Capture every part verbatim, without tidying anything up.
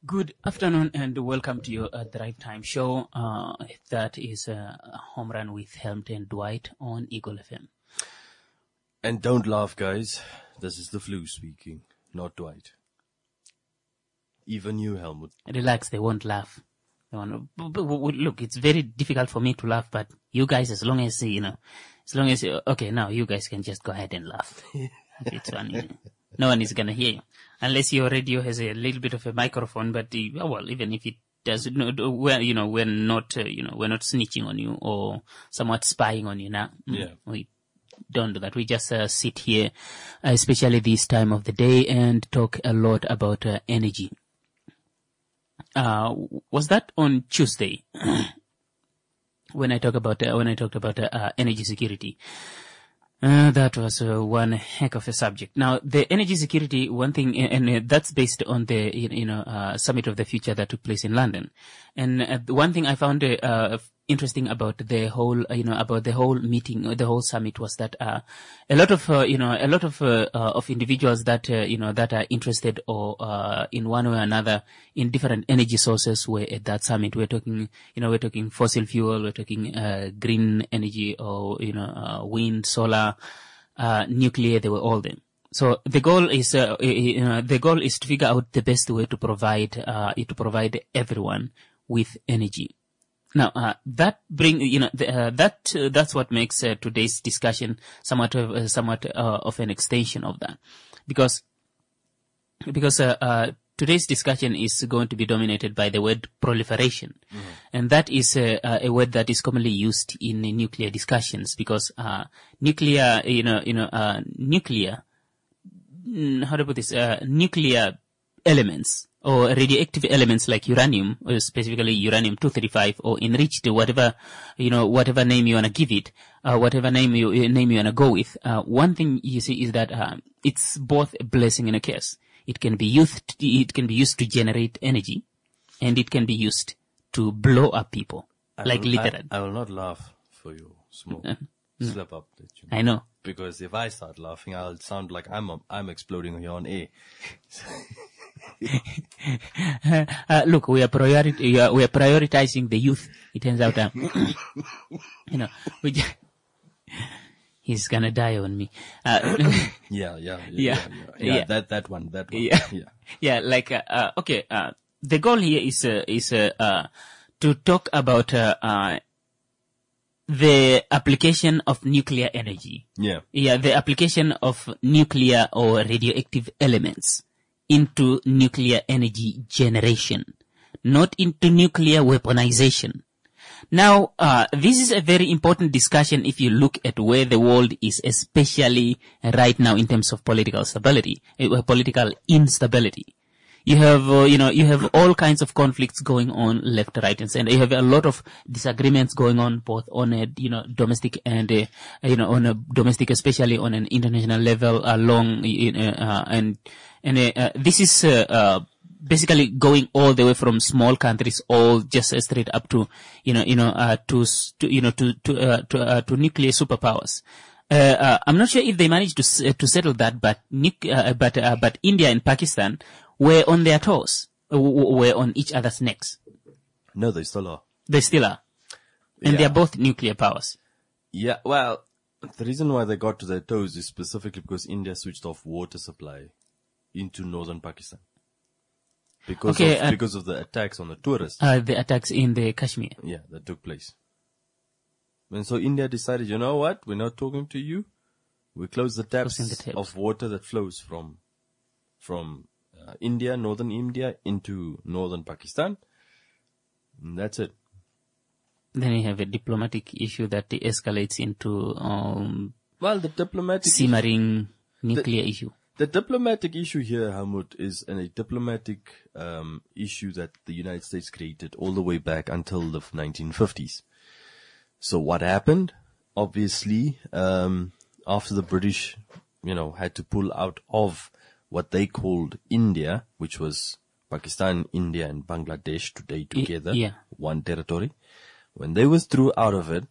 Good afternoon and welcome to your At the Right Time show. Uh, that is uh, a home run with Helmut and Dwight on Eagle F M. And don't laugh, guys. This is the flu speaking, not Dwight. Even you, Helmut. Relax, they won't laugh. They won't, but, but, look, it's very difficult for me to laugh, but you guys, as long as, you know, as long as, okay, now you guys can just go ahead and laugh. It's funny. No one is going to hear you. Unless your radio has a little bit of a microphone, but, uh, well, even if it does, no, we're, you know, we're not, uh, you know, we're not snitching on you or somewhat spying on you now. Yeah. We don't do that. We just uh, sit here, uh, especially this time of the day, and talk a lot about uh, energy. Uh, was that on Tuesday when I talk about, uh, when I talked about uh, uh, energy security? Uh, that was uh, one heck of a subject. Now, the energy security, one thing, and uh, that's based on the, you know, uh, Summit of the Future that took place in London. And uh, one thing I found uh, uh, interesting about the whole, uh, you know, about the whole meeting, uh, the whole summit was that uh, a lot of, uh, you know, a lot of uh, uh, of individuals that, uh, you know, that are interested or uh, in one way or another in different energy sources were at that summit. We're talking, you know, we're talking fossil fuel, we're talking uh, green energy, or you know, uh, wind, solar, uh, nuclear. They were all there. So the goal is, uh, you know, the goal is to figure out the best way to provide, uh, to provide everyone with energy. Now, uh, that bring, you know, the, uh, that, uh, that's what makes uh, today's discussion somewhat of, uh, somewhat, uh, of an extension of that. Because, because, uh, uh, today's discussion is going to be dominated by the word proliferation. Mm-hmm. And that is uh, uh, a word that is commonly used in uh, nuclear discussions because, uh, nuclear, you know, you know, uh, nuclear, how to put this, uh, nuclear elements, or radioactive elements like uranium, or specifically uranium two thirty-five, or enriched, whatever, you know, whatever name you want to give it, uh, whatever name you, name you want to go with. Uh, one thing you see is that, uh, it's both a blessing and a curse. It can be used, it can be used to generate energy, and it can be used to blow up people. I like will, literally. I, I will not laugh for your small slip up. That you I know. Because if I start laughing, I'll sound like I'm, a, I'm exploding here on air. uh, look, we are priority, we are, we are prioritizing the youth. It turns out, um, you know, we just, he's gonna die on me. Uh, yeah, yeah, yeah, yeah, yeah, yeah, yeah. That, that one, that one. Yeah, yeah, yeah. Like, uh, uh, okay. Uh, the goal here is, uh, is, uh, uh, to talk about, uh, uh, the application of nuclear energy. Yeah. Yeah, the application of nuclear or radioactive elements into nuclear energy generation, not into nuclear weaponization. Now, uh, this is a very important discussion if you look at where the world is, especially right now in terms of political stability, uh, political instability. You have, uh, you know, you have all kinds of conflicts going on left, right, and center. You have a lot of disagreements going on both on a, you know, domestic and, uh, you know, on a domestic, especially on an international level, along, uh, and, and, uh, this is, uh, uh, basically going all the way from small countries, all just uh, straight up to, you know, you know, uh, to, to, you know, to, to, uh, to, uh, to nuclear superpowers. Uh, uh, I'm not sure if they managed to, uh, to settle that, but, uh, but, uh, but India and Pakistan were on their toes, uh, were on each other's necks. No, they still are. They still are. And yeah. They are both nuclear powers. Yeah, well, the reason why they got to their toes is specifically because India switched off water supply into northern Pakistan. Because okay, of, uh, because of the attacks on the tourists. Uh, the attacks in the Kashmir. Yeah, that took place. And so India decided, you know what, we're not talking to you. We close the taps, the taps. of water that flows from, from, Uh, India, northern India into northern Pakistan. And that's it. Then you have a diplomatic issue that escalates into, um, well, the diplomatic simmering nuclear the, issue. The diplomatic issue here, Helmut, is a diplomatic, um, issue that the United States created all the way back until the nineteen fifties. So what happened? Obviously, um, after the British, you know, had to pull out of what they called India, which was Pakistan, India, and Bangladesh today together, yeah. one territory. When they withdrew out of it,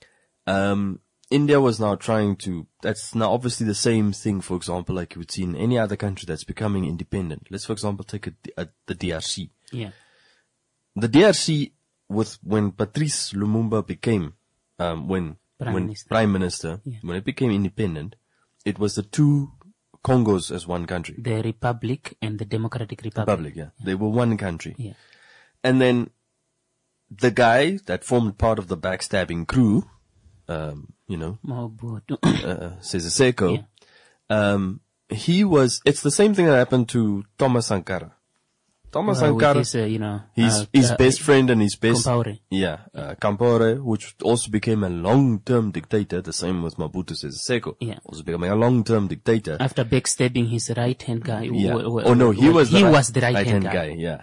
um, India was now trying to, that's now obviously the same thing, for example, like you would see in any other country that's becoming independent. Let's, for example, take a, a, the D R C. Yeah. The D R C, with when Patrice Lumumba became, um, when Prime when Minister. Prime Minister, Yeah. when it became independent, it was the two Congos as one country. The Republic and the Democratic Republic. Republic, yeah. They were one country. Yeah. And then the guy that formed part of the backstabbing crew, um, you know, Mobutu. uh, Cesar Seko, Yeah. um, he was, it's the same thing that happened to Thomas Sankara. Thomas Uh, with Sankara, his, uh, you know, his, uh, his uh, best friend and his best, Compaore. yeah, uh, Compaore, which also became a long-term dictator, the same with Mobutu Sese Seko, Yeah. also becoming a long-term dictator. After backstabbing his right-hand guy. Yeah. wh- wh- Oh no, he wh- was the he right, was the right-hand, right-hand guy. guy. Yeah.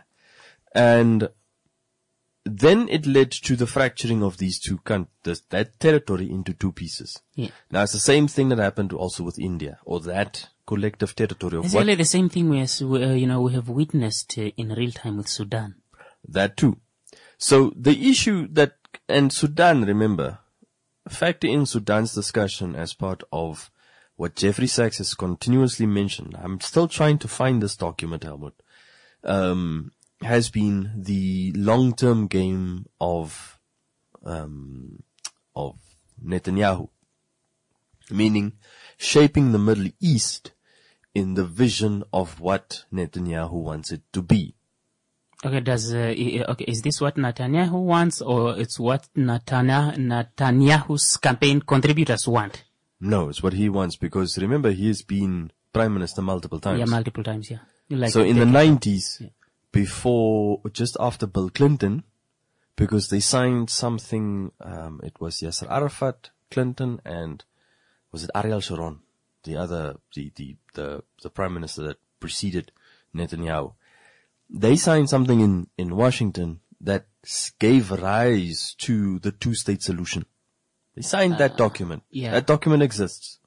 And then it led to the fracturing of these two countries, that territory into two pieces. Yeah. Now it's the same thing that happened also with India, or that collective territory of It's what, really the same thing we, as, we, uh, you know, we have witnessed uh, in real time with Sudan. that too. So the issue that, and Sudan, remember, factor in Sudan's discussion as part of what Jeffrey Sachs has continuously mentioned. I'm still trying to find this document, Helmut. Um, has been the long-term game of, um, of Netanyahu. Meaning shaping the Middle East in the vision of what Netanyahu wants it to be. Okay, does, uh, i- okay, is this what Netanyahu wants, or it's what Netanya, Netanyahu's campaign contributors want? No, it's what he wants, because remember, he has been prime minister multiple times. Yeah, multiple times, yeah. Like so in the they- nineties, Yeah. before, just after Bill Clinton, because they signed something, um, it was Yasser Arafat, Clinton, and was it Ariel Sharon, the other, the, the, the, the prime minister that preceded Netanyahu. They signed something in, in Washington that s- gave rise to the two-state solution. They signed that document. yeah. That document exists.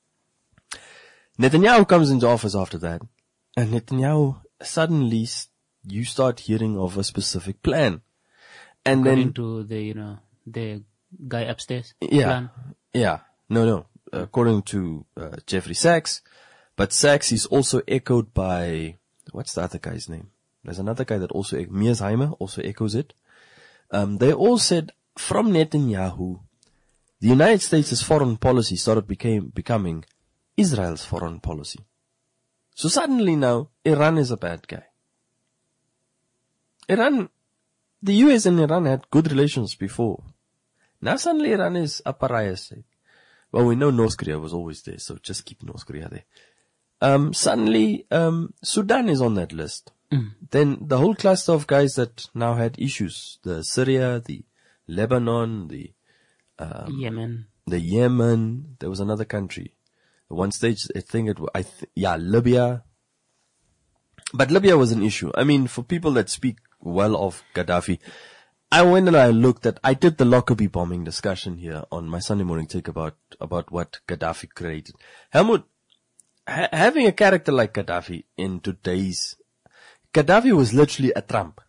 Netanyahu comes into office after that, and Netanyahu suddenly, s- you start hearing of a specific plan. And according then, to the, you know, the guy upstairs. yeah, plan. yeah, no, no, according to uh, Jeffrey Sachs, but Sachs is also echoed by, what's the other guy's name? There's another guy that also, Mearsheimer also echoes it. Um, they all said from Netanyahu, the United States' foreign policy started became, becoming Israel's foreign policy. So suddenly now, Iran is a bad guy. Iran, the U S and Iran had good relations before. Now suddenly Iran is a pariah state. Well, we know North Korea was always there, so just keep North Korea there. Um, suddenly, um, Sudan is on that list. Mm. Then the whole cluster of guys that now had issues, the Syria, the Lebanon, the, um, Yemen. the Yemen, there was another country. At one stage, I think it, wa- I th- yeah, Libya. But Libya was an issue. I mean, for people that speak well of Gaddafi, I went and I looked at, I did the Lockerbie bombing discussion here on my Sunday morning take about, about what Gaddafi created. Helmut, ha- having a character like Gaddafi in today's, Gaddafi was literally a Trump.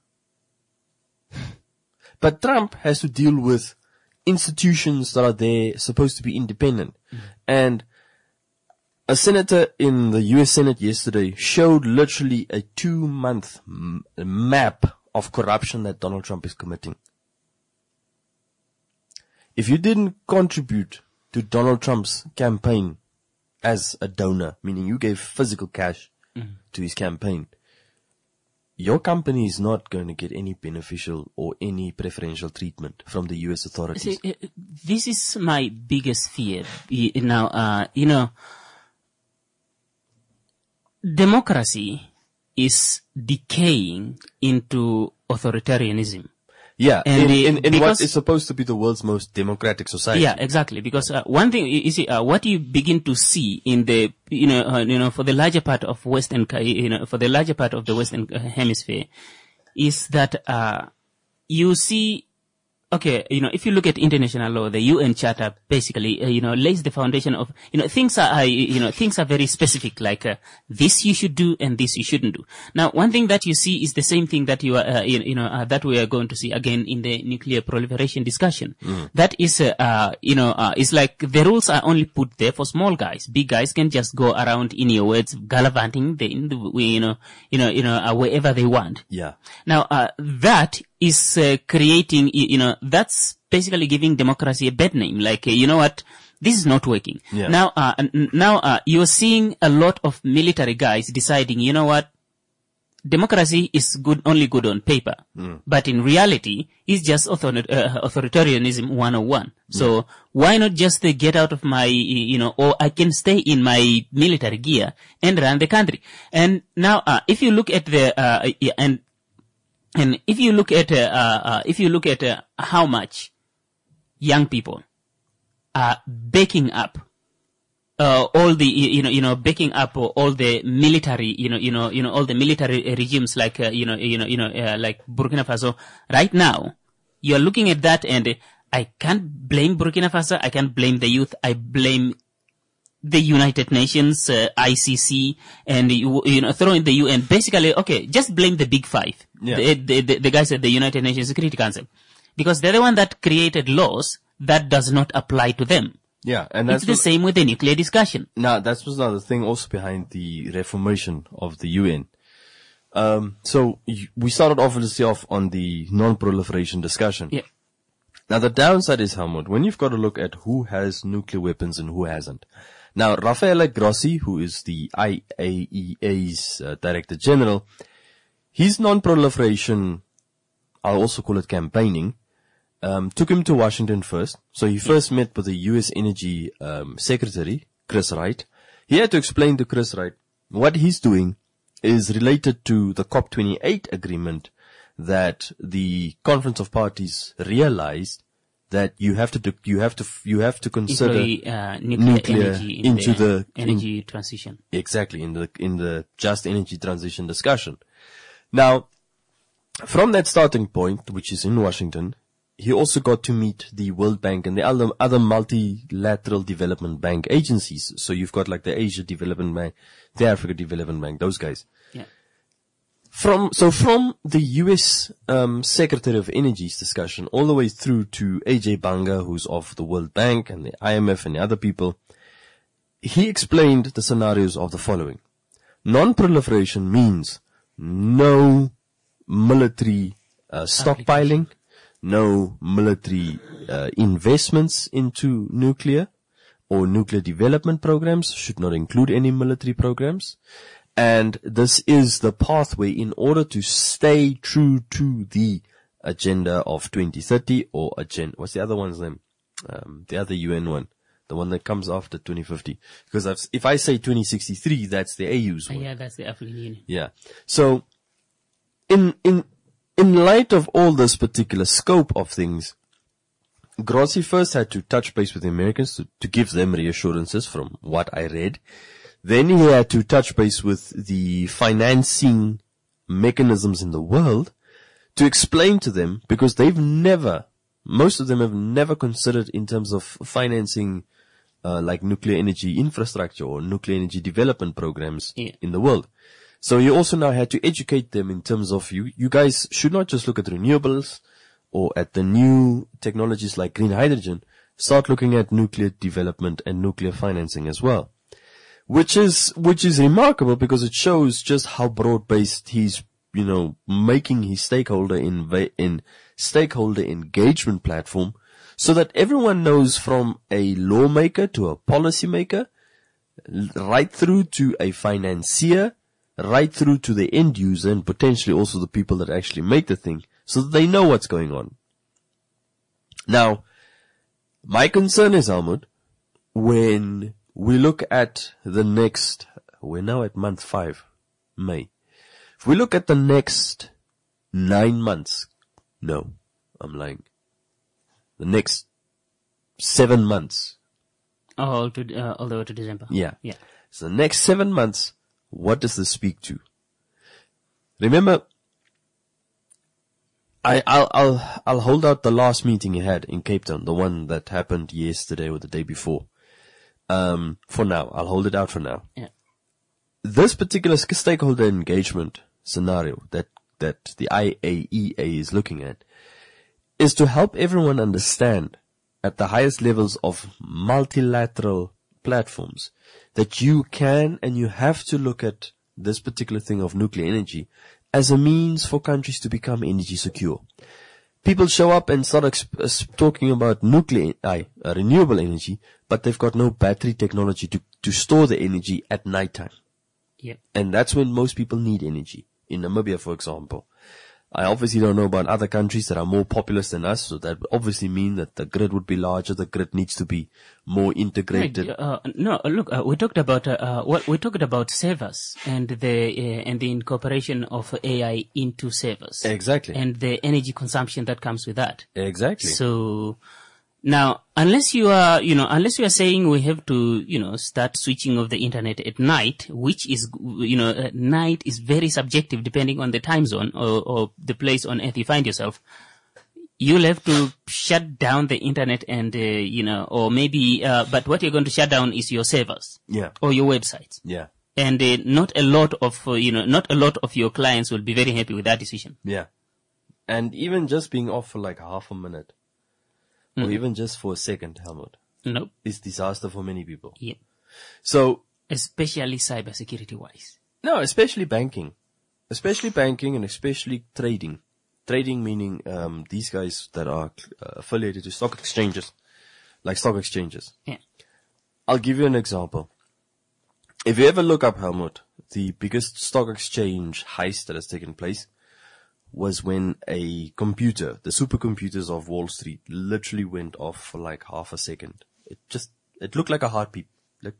But Trump has to deal with institutions that are there, supposed to be independent. Mm. And a senator in the U S Senate yesterday showed literally a two-month m- map of corruption that Donald Trump is committing. If you didn't contribute to Donald Trump's campaign as a donor, meaning you gave physical cash mm. to his campaign, your company is not going to get any beneficial or any preferential treatment from the U S authorities. See, this is my biggest fear. Now, uh, you know, democracy is decaying into authoritarianism. Yeah, And in, the- in, in what because- is supposed to be the world's most democratic society. Yeah, exactly. Because uh, one thing you see, uh, what you begin to see in the, you know, uh, you know, for the larger part of Western, uh, you know, for the larger part of the Western uh, hemisphere, is that uh, you see okay, you know, if you look at international law, the U N Charter basically, uh, you know, lays the foundation of, you know, things are, uh, you know, things are very specific, like, uh, this you should do and this you shouldn't do. Now, one thing that you see is the same thing that you are, uh, you, you know, uh, that we are going to see again in the nuclear proliferation discussion. Mm. That is, uh, uh, you know, uh, it's like the rules are only put there for small guys. Big guys can just go around, in your words, gallivanting, the, in the, you know, you know, you know, uh, wherever they want. Yeah. Now, uh, that is uh, creating, you know, that's basically giving democracy a bad name. Like, uh, you know what? This is not working. Yeah. Now, uh, n- now, uh, you're seeing a lot of military guys deciding, you know what? Democracy is good, only good on paper. Mm. But in reality, it's just author- uh, authoritarianism one oh one. So, mm. why not just uh, get out of my, you know, or I can stay in my military gear and run the country. And now, uh, if you look at the, uh, and, And if you look at, uh, uh, if you look at uh, how much young people are backing up, uh, all the, you know, you know, backing up all the military, you know, you know, you know, all the military regimes like, uh, you know, you know, you know, uh, like Burkina Faso. Right now, you're looking at that, and I can't blame Burkina Faso. I can't blame the youth. I blame the United Nations, uh, I C C, and you, you know, throw in the U N. Basically, okay, just blame the big five. Yeah. The, the, the, the guys at the United Nations Security Council. Because they're the one that created laws that does not apply to them. Yeah, and that's it's the what, same with the nuclear discussion. Now, that was another thing also behind the reformation of the U N. Um, so you, we started obviously off on the non-proliferation discussion. Yeah. Now, the downside is, Helmut, when you've got to look at who has nuclear weapons and who hasn't. Now, Raffaele Grossi, who is the I A E A's uh, Director General, his non-proliferation, I'll also call it campaigning, um, took him to Washington first. So he first met with the U S Energy um, Secretary, Chris Wright. He had to explain to Chris Wright what he's doing is related to the COP twenty-eight agreement that the Conference of Parties realized that you have to do, you have to you have to consider Employee, uh, nuclear, nuclear energy in into the, the energy in, transition. Exactly, in the in the just energy transition discussion. Now, from that starting point, which is in Washington, he also got to meet the World Bank and the other other multilateral development bank agencies. So you've got like the Asia Development Bank, the Africa Development Bank, those guys. Yeah. From, so from the U S, um, Secretary of Energy's discussion all the way through to A J Banga, who's of the World Bank and the I M F and the other people, he explained the scenarios of the following. Non-proliferation means no military, uh, stockpiling, no military, uh, investments into nuclear or nuclear development programs, should not include any military programs. And this is the pathway in order to stay true to the agenda of twenty thirty or agenda. What's the other one's name? Um, the other U N one, the one that comes after twenty fifty. Because I've, if I say twenty sixty-three, that's the A U's one. Yeah, that's the African Union. Yeah. So, in in in light of all this particular scope of things, Grossi first had to touch base with the Americans to, to give them reassurances from what I read. Then he had to touch base with the financing mechanisms in the world to explain to them, because they've never, most of them have never considered in terms of financing uh, like nuclear energy infrastructure or nuclear energy development programs yeah. in the world. So he also now had to educate them in terms of you, you guys should not just look at renewables or at the new technologies like green hydrogen, start looking at nuclear development and nuclear financing as well. Which is, which is remarkable because it shows just how broad-based he's, you know, making his stakeholder in, in stakeholder engagement platform so that everyone knows, from a lawmaker to a policymaker, right through to a financier, right through to the end user and potentially also the people that actually make the thing, so that they know what's going on. Now, my concern is, Helmut, when we look at the next, we're now at month five, May. If we look at the next nine months, no, I'm lying. The next seven months. Oh, to, uh, all the way to December. Yeah. Yeah. So the next seven months, what does this speak to? Remember, I, I'll, I'll, I'll hold out the last meeting he had in Cape Town, the one that happened yesterday or the day before. Um, for now, I'll hold it out for now. Yeah. This particular stakeholder engagement scenario that, that the I A E A is looking at is to help everyone understand at the highest levels of multilateral platforms that you can and you have to look at this particular thing of nuclear energy as a means for countries to become energy secure. People show up and start exp- talking about nuclear, uh, renewable energy, but they've got no battery technology to, to store the energy at nighttime. Yep. And that's when most people need energy. In Namibia, for example. I obviously don't know about other countries that are more populous than us, so that would obviously mean that the grid would be larger, the grid needs to be more integrated. Right, uh, no, look, uh, we talked about, uh, uh, what we talked about servers and the, uh, and the incorporation of A I into servers. Exactly. And the energy consumption that comes with that. Exactly. So, now, unless you are, you know, unless you are saying we have to, you know, start switching off the internet at night, which is, you know, uh, night is very subjective depending on the time zone or, or the place on earth you find yourself. You'll have to shut down the internet and, uh, you know, or maybe, uh, but what you're going to shut down is your servers. Yeah. Or your websites. Yeah. And uh, not a lot of, uh, you know, not a lot of your clients will be very happy with that decision. Yeah. And even just being off for like half a minute. Or mm-hmm. even just for a second, Helmut. Nope. It's disaster for many people. Yeah. So. Especially cybersecurity wise. No, especially banking. Especially banking and especially trading. Trading meaning, um, these guys that are uh, affiliated to stock exchanges. Like stock exchanges. Yeah. I'll give you an example. If you ever look up, Helmut, the biggest stock exchange heist that has taken place was when a computer, the supercomputers of Wall Street, literally went off for like half a second. It just, it looked like a heartbeat. Like,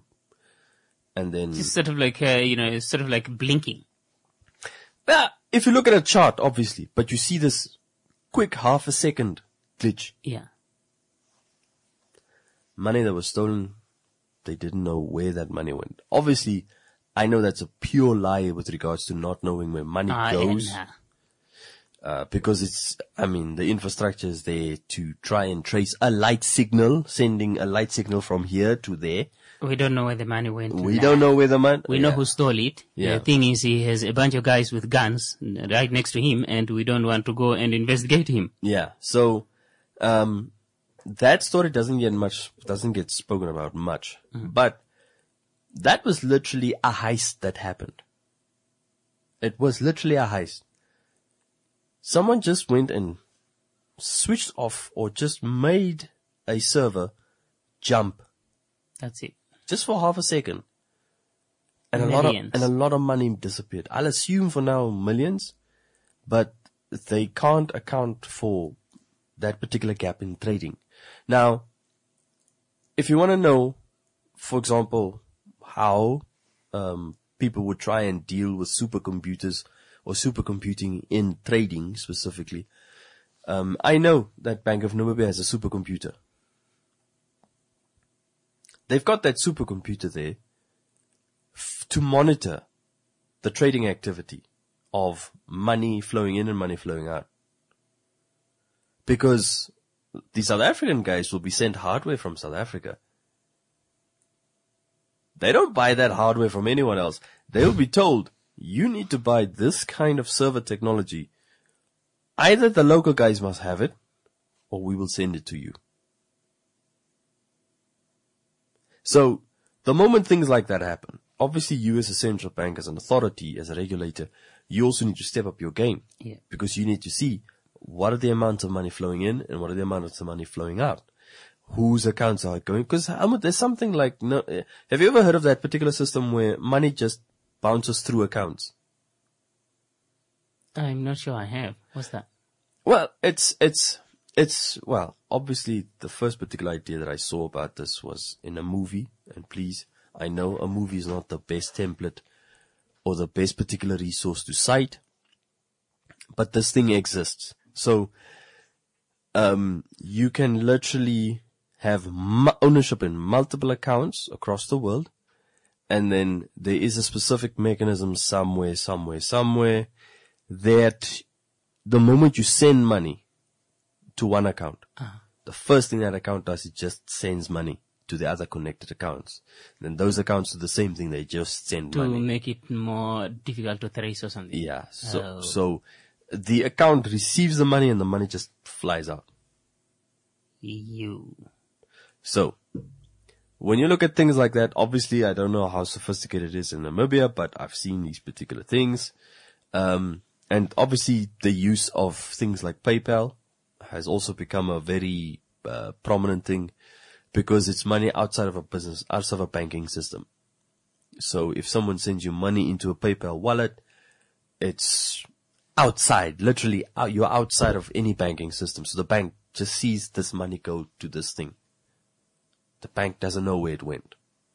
and then. Just sort of like, uh, you know, sort of like blinking. Yeah, if you look at a chart, obviously, but you see this quick half a second glitch. Yeah. Money that was stolen, they didn't know where that money went. Obviously, I know that's a pure lie with regards to not knowing where money uh, goes. Yeah, nah. Uh, because it's, I mean, the infrastructure is there to try and trace a light signal, sending a light signal from here to there. We don't know where the money went. We nah. don't know where the money, we yeah. know who stole it. Yeah. The thing is, he has a bunch of guys with guns right next to him, and we don't want to go and investigate him. Yeah. So, um, that story doesn't get much, doesn't get spoken about much, mm. but that was literally a heist that happened. It was literally a heist. Someone just went and switched off or just made a server jump. That's it. Just for half a second. And millions. a lot of, and a lot of money disappeared. I'll assume for now millions, but they can't account for that particular gap in trading. Now, if you want to know, for example, how, um, people would try and deal with supercomputers or supercomputing in trading specifically. Um, I know that Bank of Namibia has a supercomputer. They've got that supercomputer there f- to monitor the trading activity of money flowing in and money flowing out. Because the South African guys will be sent hardware from South Africa. They don't buy that hardware from anyone else. They will be told, you need to buy this kind of server technology. Either the local guys must have it, or we will send it to you. So, the moment things like that happen, obviously you as a central bank, as an authority, as a regulator, you also need to step up your game. Yeah. Because you need to see what are the amounts of money flowing in and what are the amounts of money flowing out. Whose accounts are it going? Because there's something like, no, have you ever heard of that particular system where money just bounces through accounts? I'm not sure I have. What's that? Well, it's, it's, it's, well, obviously the first particular idea that I saw about this was in a movie. And please, I know a movie is not the best template or the best particular resource to cite, but this thing exists. So, um, you can literally have mu- ownership in multiple accounts across the world. And then there is a specific mechanism somewhere, somewhere, somewhere that the moment you send money to one account, Uh-huh. the first thing that account does, it just sends money to the other connected accounts. Then those accounts do the same thing. They just send To money. make it more difficult to trace or something. Yeah. So, Oh. so the account receives the money and the money just flies out. You. So, when you look at things like that, obviously I don't know how sophisticated it is in Namibia, but I've seen these particular things. Um, and obviously the use of things like PayPal has also become a very uh, prominent thing because it's money outside of a business, outside of a banking system. So if someone sends you money into a PayPal wallet, it's outside, literally out, you're outside of any banking system. So the bank just sees this money go to this thing. The bank doesn't know where it went.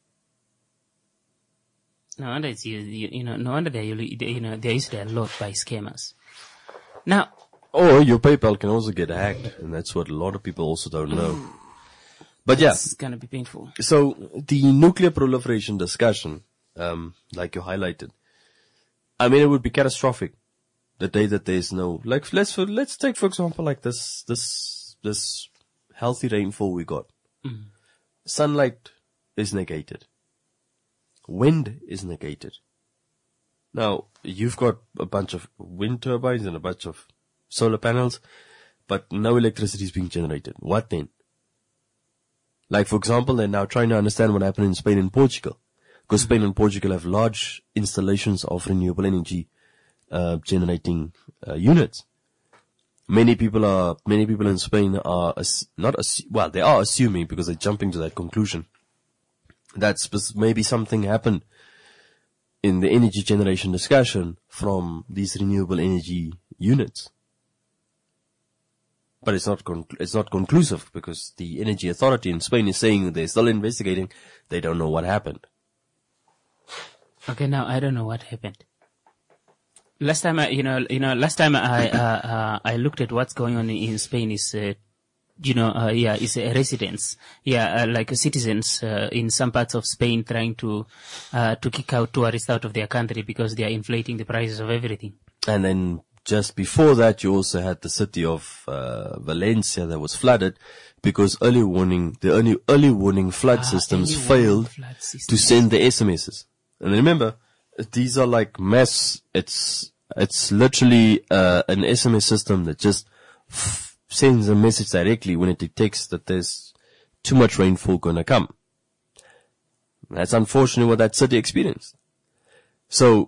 No wonder it's you, you, you know, no wonder they're, you know, they're used to a lot by scammers. Now, Or your PayPal can also get hacked, and that's what a lot of people also don't know. But yeah, it's gonna be painful. so the nuclear proliferation discussion, um, like you highlighted, I mean, it would be catastrophic the day that there's no, like, let's, let's take, for example, like this, this, this healthy rainfall we got. Mm. Sunlight is negated. Wind is negated. Now, you've got a bunch of wind turbines and a bunch of solar panels, but no electricity is being generated. What then? Like, for example, they're now trying to understand what happened in Spain and Portugal. Because Spain and Portugal have large installations of renewable energy uh, generating uh, units. Many people are, many people in Spain are ass- not, assu- well, they are assuming, because they're jumping to that conclusion, that sp- maybe something happened in the energy generation discussion from these renewable energy units. But it's not con- it's not conclusive, because the energy authority in Spain is saying they're still investigating. They don't know what happened. Okay, now I don't know what happened. Last time I, you know, you know, last time I, uh, uh, I looked at what's going on in Spain is, uh, you know, uh, yeah, is uh, residents, yeah, uh, like uh, citizens uh, in some parts of Spain trying to, uh, to kick out tourists out of their country because they are inflating the prices of everything. And then just before that, you also had the city of uh, Valencia that was flooded because early warning, the early early warning flood Ah, systems early warning failed flood systems. to send the S M Ses. And remember, these are like mass. It's it's literally uh, an S M S system that just f- sends a message directly when it detects that there's too much rainfall going to come. That's unfortunately what that city experienced. So,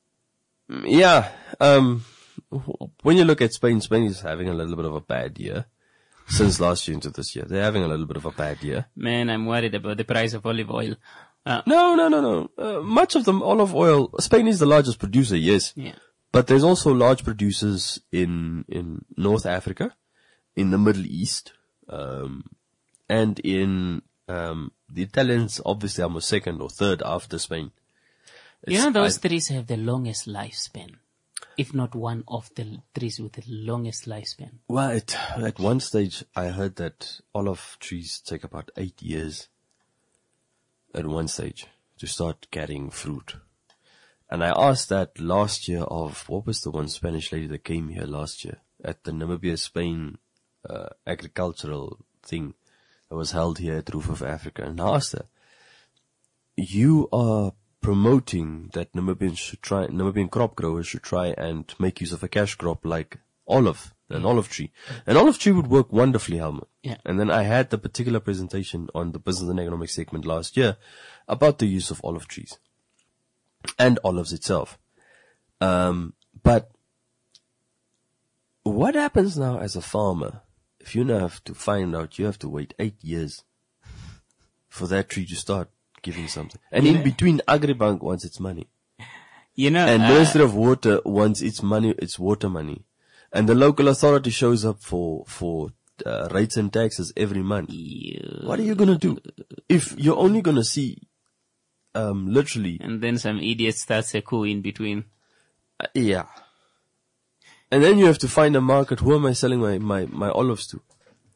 yeah, um, when you look at Spain, Spain is having a little bit of a bad year since last year into this year. They're having a little bit of a bad year. Man, I'm worried about the price of olive oil. Uh, No, no, no, no. Uh, much of the olive oil, Spain is the largest producer, yes. yeah. But there's also large producers in, in North Africa, in the Middle East, um, and in, um, the Italians obviously are second or third after Spain. You It's- know, those I- trees have the longest lifespan. If not one of the trees with the longest lifespan. Well, it, at one stage I heard that olive trees take about eight years at one stage to start carrying fruit. And I asked that last year of, what was the one Spanish lady that came here last year at the Namibia-Spain uh, agricultural thing that was held here at Roof of Africa. And I asked her, you are promoting that Namibians should try, Namibian crop growers should try and make use of a cash crop like olive, an olive tree. An olive tree would work wonderfully, Helmut. Yeah. And then I had the particular presentation on the business and economic segment last year about the use of olive trees and olives itself. Um, but what happens now as a farmer if you now have to find out you have to wait eight years for that tree to start giving something? And in Yeah. between, Agribank wants its money. You know, And uh, Ministry of Water wants its money, its water money. And the local authority shows up for, for, uh, rates and taxes every month. you- What are you gonna do? If you're only gonna see, um, literally, and then some idiot starts a coup in between. uh, yeah. And then you have to find a market. Who am I selling my, my, my olives to?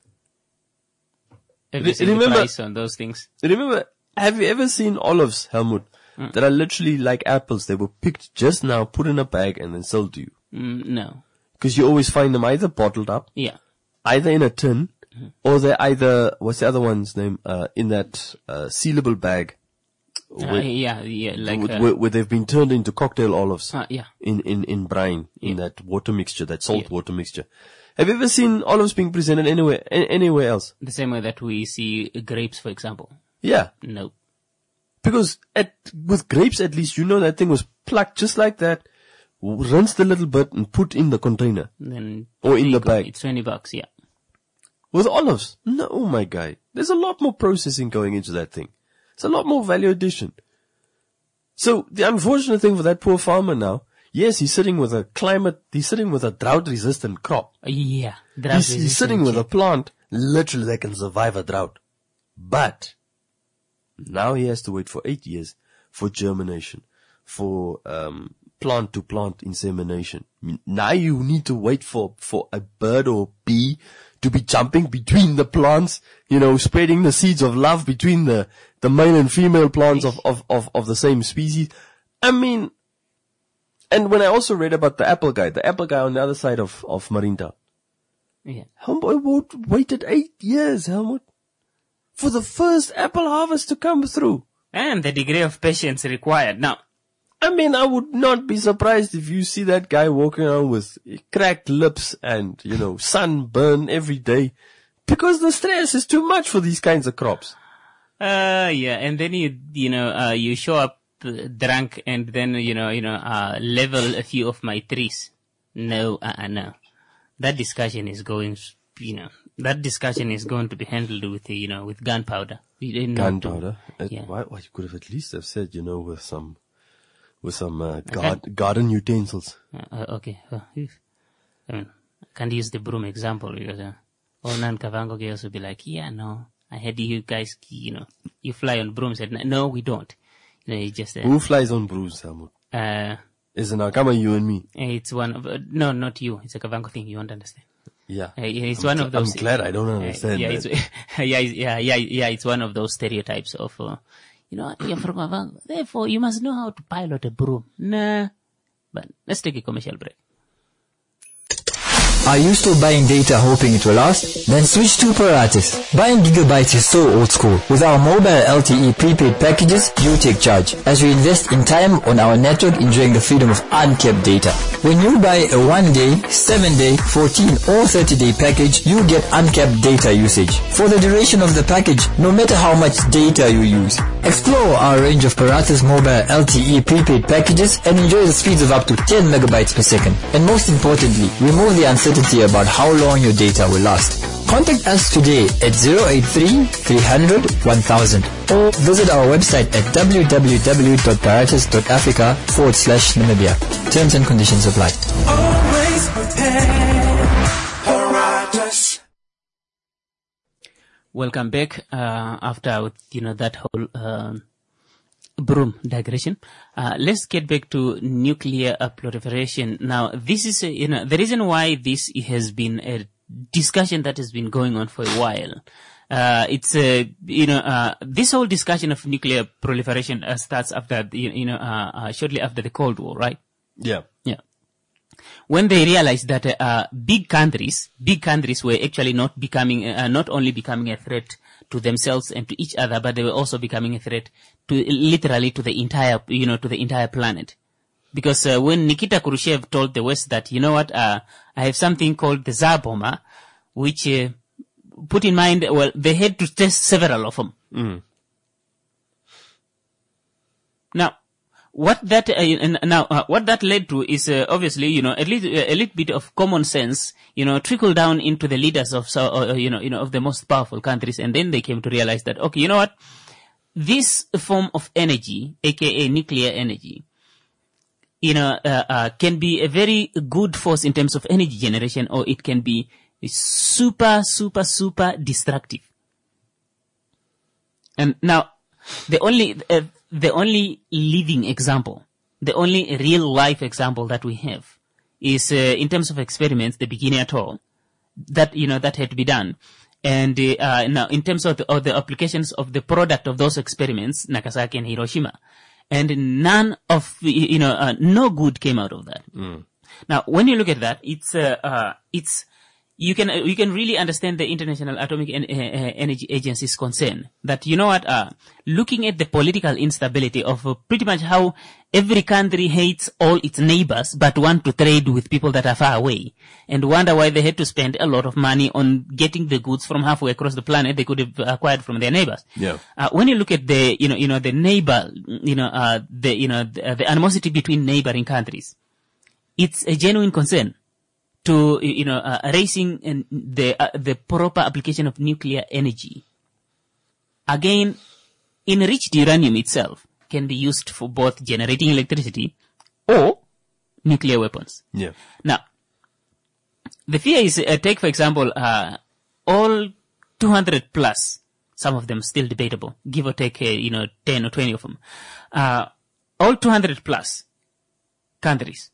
Have Re- you seen the remember- price on those things? Remember, have you ever seen olives, Helmut, Mm. that are literally like apples? They were picked just now, put in a bag, and then sold to you. Mm, no. Because you always find them either bottled up, Yeah. either in a tin, mm-hmm. or they're either, what's the other one's name, uh, in that, uh, sealable bag. Uh, where, yeah, yeah, like, where, uh, where, where they've been turned into cocktail olives. uh, yeah. In, in, in brine, in Yeah. that water mixture, that salt Yeah. water mixture. Have you ever seen olives being presented anywhere, a- anywhere else? The same way that we see grapes, for example. Yeah. No. Because at, with grapes at least, you know that thing was plucked just like that, rinsed a little bit and put in the container. Then Or in there the you go. bag. It's twenty bucks, yeah. With olives, no, oh my guy, there's a lot more processing going into that thing. It's a lot more value addition. So the unfortunate thing for that poor farmer now, yes, he's sitting with a climate, he's sitting with a drought resistant crop. Uh, Yeah. He's, he's sitting with a plant, literally that can survive a drought. But now he has to wait for eight years for germination, for um, plant to plant insemination. Now you need to wait for, for a bird or bee to be jumping between the plants, you know, spreading the seeds of love between the, the male and female plants of, of, of, of the same species. I mean, and when I also read about the apple guy, the apple guy on the other side of, of Marinta, Yeah. Helmut waited eight years, Helmut, for the first apple harvest to come through. And the degree of patience required. Now, I mean, I would not be surprised if you see that guy walking around with cracked lips and, you know, sunburn every day, because the stress is too much for these kinds of crops. uh, yeah, and then you, you know, uh, you show up uh, drunk and then, you know, you know, uh, level a few of my trees. No, uh, no. That discussion is going, you know, that discussion is going to be handled with, you know, with gunpowder. We didn't know to- Gunpowder? Uh, Yeah. Why, why you could have at least have said, you know, with some, with some, uh, guard, garden utensils. Uh, uh, okay. Uh, if- I mean, I can't use the broom example because, uh, all non-Kavango girls will be like, yeah, no, I had you guys, you know, you fly on brooms. And no, we don't. You know, it's just, uh, Who flies on brooms, Helmut? uh, Is it Nakama, you and me? it's one of, uh, no, not you. It's a Kavango thing. You won't understand. Yeah. Uh, it's I'm one gl- of those. I'm glad I don't understand Uh, yeah, that. it's, yeah, it's- yeah, yeah, yeah. It's one of those stereotypes of, uh, you know, you're from Kavango, therefore you must know how to pilot a broom. Nah. But let's take a commercial break. Are you still buying data hoping it will last? Then switch to Paratus. Buying gigabytes is so old school. With our mobile L T E prepaid packages, you take charge, as we invest in time on our network enjoying the freedom of uncapped data. When you buy a one day, seven day, fourteen or thirty day package, you get uncapped data usage. For the duration of the package, no matter how much data you use. Explore our range of Paratus mobile L T E prepaid packages and enjoy the speeds of up to ten megabytes per second. And most importantly, remove the uncertainty about how long your data will last. Contact us today at zero eight three, three hundred, one thousand or visit our website at www.paratus.africa forward slash Namibia. Terms and conditions apply. Always prepared. Paratus. Welcome back, uh, after, you know, that whole, um, broom digression. Uh, let's get back to nuclear uh, proliferation. Now, this is, uh, you know, the reason why this has been a discussion that has been going on for a while. Uh, it's, uh, you know, uh, this whole discussion of nuclear proliferation uh, starts after, the, you know, uh, uh, shortly after the Cold War, right? Yeah. Yeah. When they realized that, uh, big countries, big countries were actually not becoming, uh, not only becoming a threat to themselves and to each other, but they were also becoming a threat to, literally to the entire, you know, to the entire planet. Because, uh, when Nikita Khrushchev told the West that, you know what, uh, I have something called the Tsar bomber, which, uh, put in mind, well, they had to test several of them. Mm. Now, what that uh, now uh, what that led to is uh, obviously, you know, a little a little bit of common sense, you know, trickle down into the leaders of so uh, you know you know of the most powerful countries, and then they came to realize that, okay, you know what, this form of energy, aka nuclear energy, you know, uh, uh, can be a very good force in terms of energy generation, or it can be super super super destructive. And now, the only uh, the only living example, the only real life example that we have is, uh, in terms of experiments, the Bikini Atoll, that, you know, that had to be done. And, uh, now in terms of the, of the applications of the product of those experiments, Nagasaki and Hiroshima, and none of, you know, uh, no good came out of that. Mm. Now, when you look at that, it's, uh, uh, it's, you can, uh, you can really understand the International Atomic en- uh, Energy Agency's concern that, you know what, uh, looking at the political instability of uh, pretty much how every country hates all its neighbors but want to trade with people that are far away and wonder why they had to spend a lot of money on getting the goods from halfway across the planet they could have acquired from their neighbors. Yeah. Uh, when you look at the, you know, you know, the neighbor, you know, uh, the, you know, the, uh, the animosity between neighboring countries, it's a genuine concern to, you know, uh, raising in the, uh, the proper application of nuclear energy. Again, enriched uranium itself can be used for both generating electricity or nuclear weapons. Yeah. Now, the fear is, uh, take for example, uh, all two hundred plus, some of them still debatable, give or take, uh, you know, ten or twenty of them, uh, all two hundred plus countries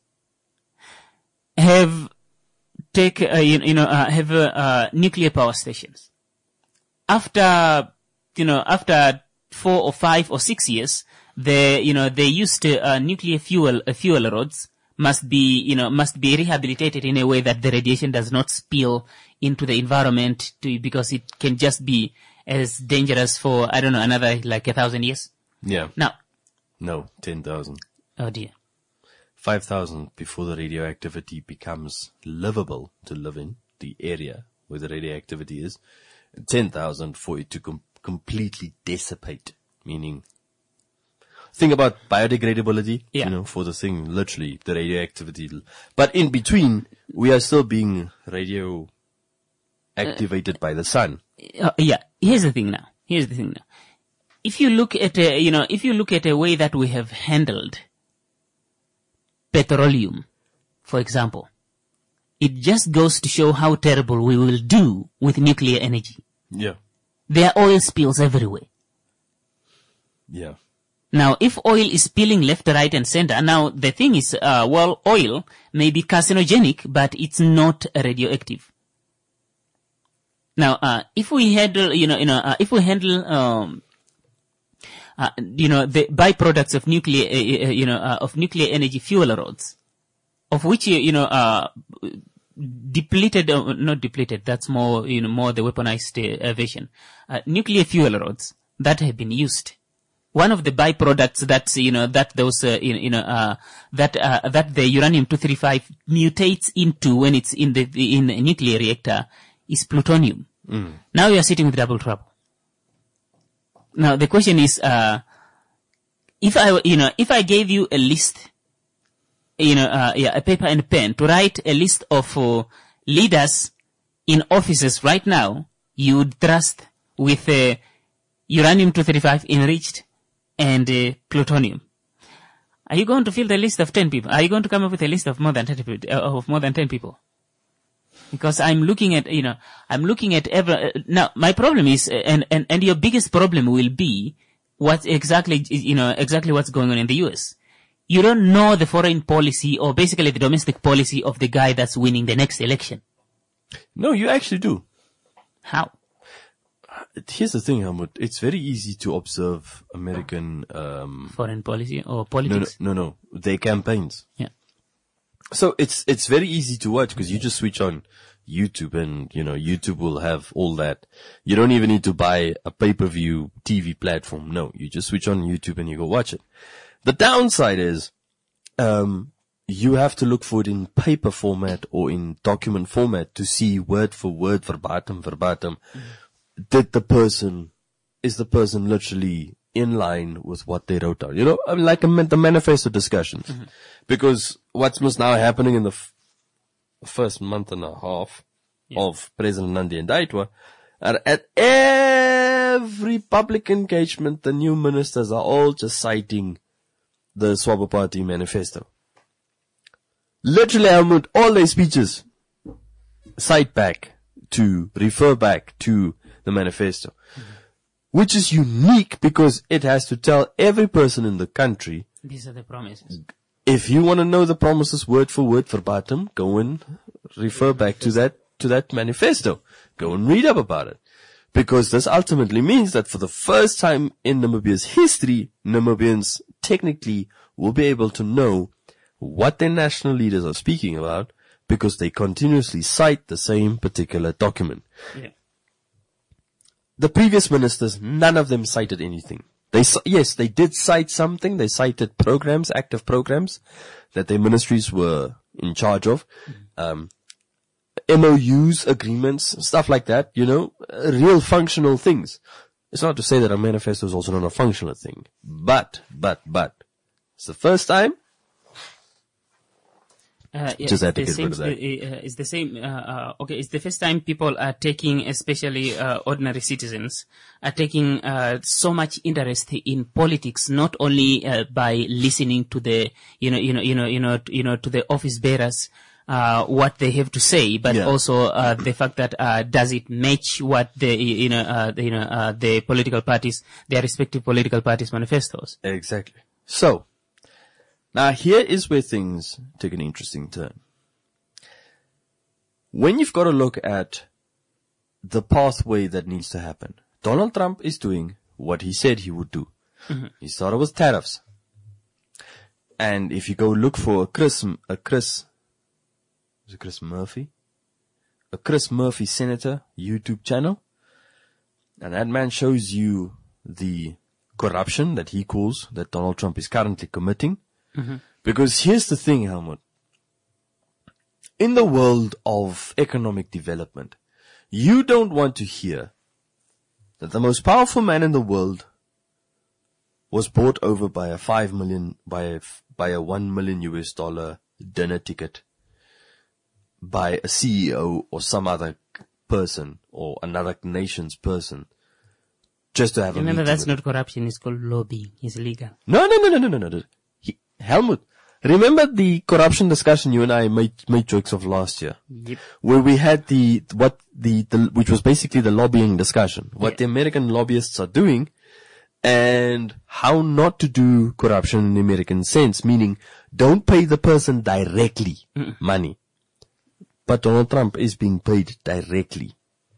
have take, uh, you, you know, uh, have, uh, uh, nuclear power stations. After, you know, after four or five or six years, the, you know, they used to, uh, nuclear fuel, uh, fuel rods must be, you know, must be rehabilitated in a way that the radiation does not spill into the environment to, because it can just be as dangerous for, I don't know, another like a thousand years. Yeah. Now. No, ten thousand. Oh dear. five thousand before the radioactivity becomes livable to live in, the area where the radioactivity is. ten thousand for it to com- completely dissipate, meaning, think about biodegradability, yeah. you know, for the thing, literally, the radioactivity. But in between, we are still being radio activated uh, by the sun. Uh, yeah, here's the thing now. Here's the thing now. If you look at a, you know, if you look at a way that we have handled petroleum, for example, it just goes to show how terrible we will do with nuclear energy. Yeah. There are oil spills everywhere. Yeah. Now, if oil is spilling left, right, and center, now the thing is, uh, well, oil may be carcinogenic, but it's not radioactive. Now, uh, if we handle, you know, you know, uh, if we handle, um, uh, you know, the byproducts of nuclear, uh, you know, uh, of nuclear energy fuel rods, of which, you know, uh, depleted, uh, not depleted, that's more, you know, more the weaponized uh, version, uh, nuclear fuel rods that have been used. One of the byproducts that, you know, that those, uh, you know, uh, that, uh, that the uranium two thirty-five mutates into when it's in the, in the nuclear reactor is plutonium. Mm. Now you are sitting with double trouble. Now the question is, uh, if I, you know, if I gave you a list, you know, uh, yeah, a paper and a pen to write a list of uh, leaders in offices right now, you would trust with uh, uranium two thirty-five enriched and uh, plutonium. Are you going to fill the list of ten people? Are you going to come up with a list of more than ten people? Uh, of more than ten people? Because I'm looking at, you know, I'm looking at every, uh, now my problem is, uh, and, and, and your biggest problem will be what exactly, you know, exactly what's going on in the U S. You don't know the foreign policy or basically the domestic policy of the guy that's winning the next election. No, you actually do. How? Here's the thing, Helmut. It's very easy to observe American, um, foreign policy or politics. No, no, no, no. Their campaigns. Yeah. So it's, it's very easy to watch because you just switch on YouTube and, you know, YouTube will have all that. You don't even need to buy a pay-per-view T V platform. No, you just switch on YouTube and you go watch it. The downside is, um, you have to look for it in paper format or in document format to see word for word, verbatim, verbatim. Mm-hmm. Did the person, is the person literally in line with what they wrote down? You know, I mean, like a, the manifesto discussions. Mm-hmm. Because what's most now happening in the f- first month and a half yeah. of President Nandi Ndaitwah, are at every public engagement, the new ministers are all just citing the Swabo Party manifesto. Literally, Helmut, all their speeches cite back to, refer back to the manifesto. Mm-hmm. Which is unique because it has to tell every person in the country. These are the promises. If you want to know the promises word for word verbatim, go and refer back to that, to that manifesto. Go and read up about it. Because this ultimately means that for the first time in Namibia's history, Namibians technically will be able to know what their national leaders are speaking about because they continuously cite the same particular document. Yeah. The previous ministers, none of them cited anything. They, yes, they did cite something. They cited programs, active programs that their ministries were in charge of. Um, M O Us, agreements, stuff like that, you know, uh, real functional things. It's not to say that a manifesto is also not a functional thing. But, but, but, it's the first time. Uh, yeah, Just had to the get same, rid of that. uh, it's the same, uh, uh, okay, it's the first time people are taking, especially, uh, ordinary citizens, are taking, uh, so much interest in politics, not only, uh, by listening to the, you know, you know, you know, you know, you know, to the office bearers, uh, what they have to say, but Yeah. also, uh, the fact that, uh, does it match what the, you know, uh, the, you know, uh, the political parties, their respective political parties' manifestos. Exactly. So, now here is where things take an interesting turn. When you've got to look at the pathway that needs to happen, Donald Trump is doing what he said he would do. Mm-hmm. He started with tariffs. And if you go look for a Chris, a Chris, is it Chris Murphy? A Chris Murphy Senator YouTube channel. And that man shows you the corruption that he calls, that Donald Trump is currently committing. Mm-hmm. Because here's the thing, Helmut. In the world of economic development, you don't want to hear that the most powerful man in the world was bought over by a five million, by a, by a one million U S dollar dinner ticket by a C E O or some other person or another nation's person just to have Remember, a meeting. that's not corruption, it's called lobbying. It's legal. No, no, no, no, no, no, no. He, Helmut, remember the corruption discussion you and I made, made jokes of last year? Yep. Where we had the, what the, the, which was basically the lobbying discussion. What Yeah. the American lobbyists are doing and how not to do corruption in the American sense, meaning don't pay the person directly Mm-mm. money. But Donald Trump is being paid directly.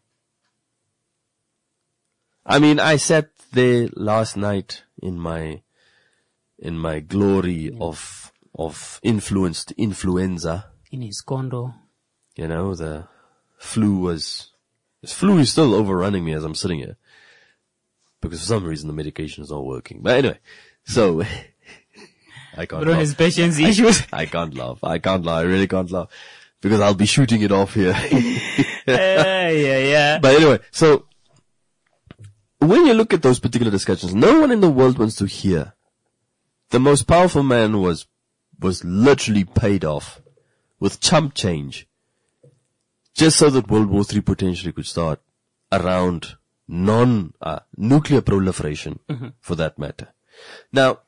I mean, I sat there last night in my, in my glory yeah. of, of influenced influenza. In his condo. You know, the flu was, this flu is still overrunning me as I'm sitting here. Because for some reason the medication is not working. But anyway, so, I can't Bro, laugh. his patience issues. I, I can't laugh. I can't laugh. I really can't laugh. Because I'll be shooting it off here. uh, yeah, yeah. But anyway, so, when you look at those particular discussions, no one in the world wants to hear. The most powerful man was, was literally paid off with chump change. Just so that World War Three potentially could start around non, uh, nuclear proliferation, mm-hmm. for that matter. Now,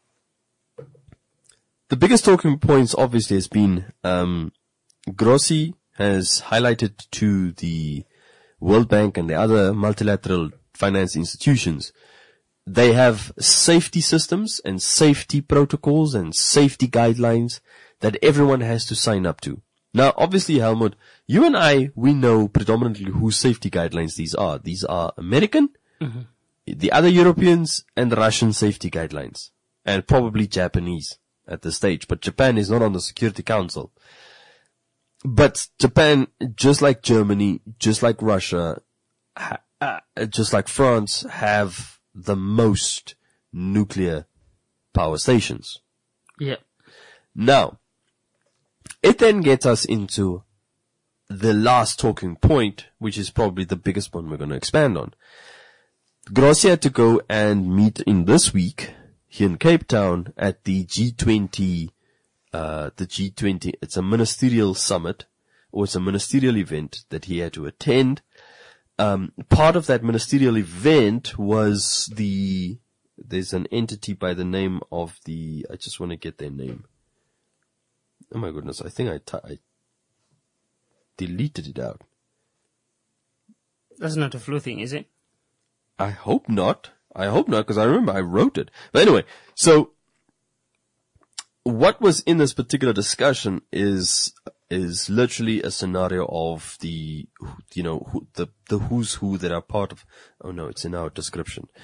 the biggest talking points obviously has been, um, Grossi has highlighted to the World Bank and the other multilateral finance institutions, they have safety systems and safety protocols and safety guidelines that everyone has to sign up to. Now, obviously, Helmut, you and I, we know predominantly whose safety guidelines these are. These are American, mm-hmm. the other Europeans, and Russian safety guidelines, and probably Japanese at this stage. But Japan is not on the Security Council. But Japan, just like Germany, just like Russia, ha- uh, just like France, have the most nuclear power stations. Yeah. Now, it then gets us into the last talking point, which is probably the biggest one we're going to expand on. Grossi had to go and meet in this week here in Cape Town at the G twenty, uh, the G twenty, it's a ministerial summit, or it's a ministerial event that he had to attend. Um, part of that ministerial event was the, there's an entity by the name of the, I just want to get their name. Oh my goodness, I think I, t- I deleted it out. That's not a flu thing, is it? I hope not. I hope not, because I remember I wrote it. But anyway, so what was in this particular discussion is is literally a scenario of the, you know, who, the the who's who that are part of. Oh no, it's in our description.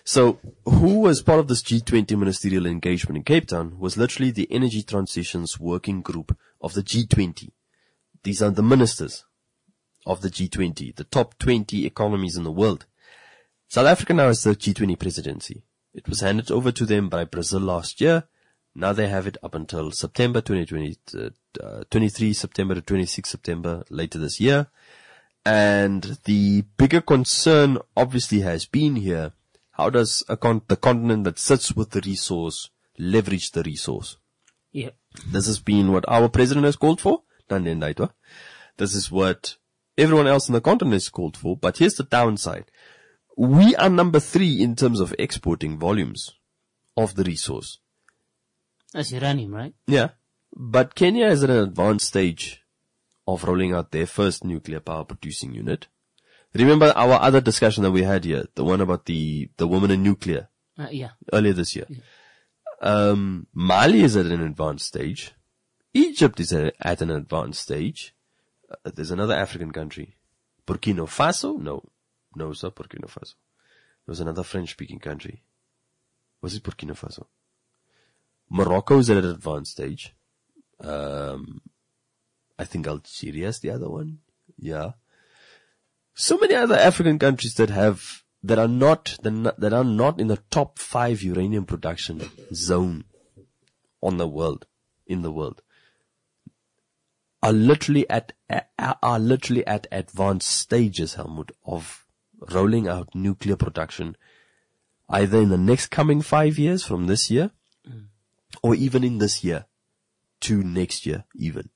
So who was part of this G twenty ministerial engagement in Cape Town was literally the Energy Transitions Working Group of the G twenty. These are the ministers of the G twenty, the top twenty economies in the world. South Africa now has the G twenty presidency. It was handed over to them by Brazil last year. Now they have it up until September twenty twenty, uh, twenty-three September to twenty-six September later this year. And the bigger concern obviously has been here, how does a con- the continent that sits with the resource leverage the resource? Yeah. This has been what our president has called for. This is what everyone else on the continent has called for. But here's the downside. We are number three in terms of exporting volumes of the resource. That's uranium, right? Yeah. But Kenya is at an advanced stage of rolling out their first nuclear power producing unit. Remember our other discussion that we had here, the one about the, the woman in nuclear Uh, yeah. earlier this year. Yeah. Um, Mali is at an advanced stage. Egypt is at, at an advanced stage. Uh, there's another African country. Burkina Faso? No. No, it's not Burkina Faso. There was another French-speaking country. Was it Burkina Faso? Morocco is at an advanced stage. Um, I think Algeria is the other one. Yeah. So many other African countries that have, that are not, that are not in the top five uranium production zone on the world, in the world, are literally at, are literally at advanced stages, Helmut, of rolling out nuclear production, either in the next coming five years from this year, mm. or even in this year to next year even.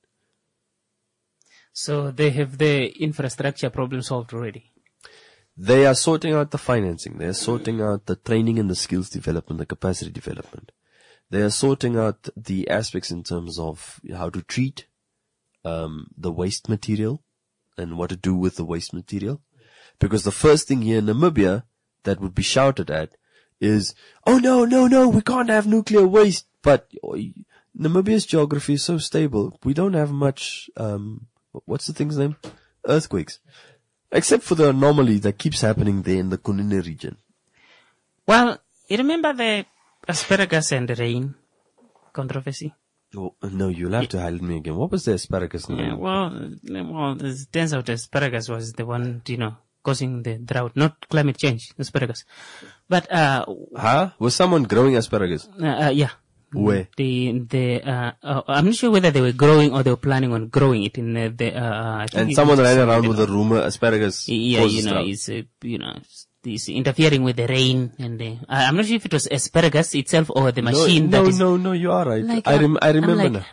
So they have the infrastructure problem solved already. They are sorting out the financing. They are sorting out the training and the skills development, the capacity development. They are sorting out the aspects in terms of how to treat um, the waste material and what to do with the waste material. Because the first thing here in Namibia that would be shouted at is, oh no, no, no, we can't have nuclear waste. But Namibia's geography is so stable. We don't have much, um, what's the thing's name? Earthquakes. Except for the anomaly that keeps happening there in the Kunene region. Well, you remember the asparagus and rain controversy? Oh, no, you'll have to highlight me again. What was the asparagus name? Yeah, well, well, it turns out asparagus was the one, you know, causing the drought, not climate change, asparagus. But, uh, huh? Was someone growing asparagus? Uh, uh, yeah. Where? The, the, uh, uh, I'm not sure whether they were growing or they were planning on growing it in uh, the, uh, I think and someone ran around know, with a rumor asparagus. Yeah, you know, drought. It's, uh, you know, it's interfering with the rain and the, uh, I'm not sure if it was asparagus itself or the machine no, that no, is. No, no, no, you are right. Like, I, rem- I remember like, now.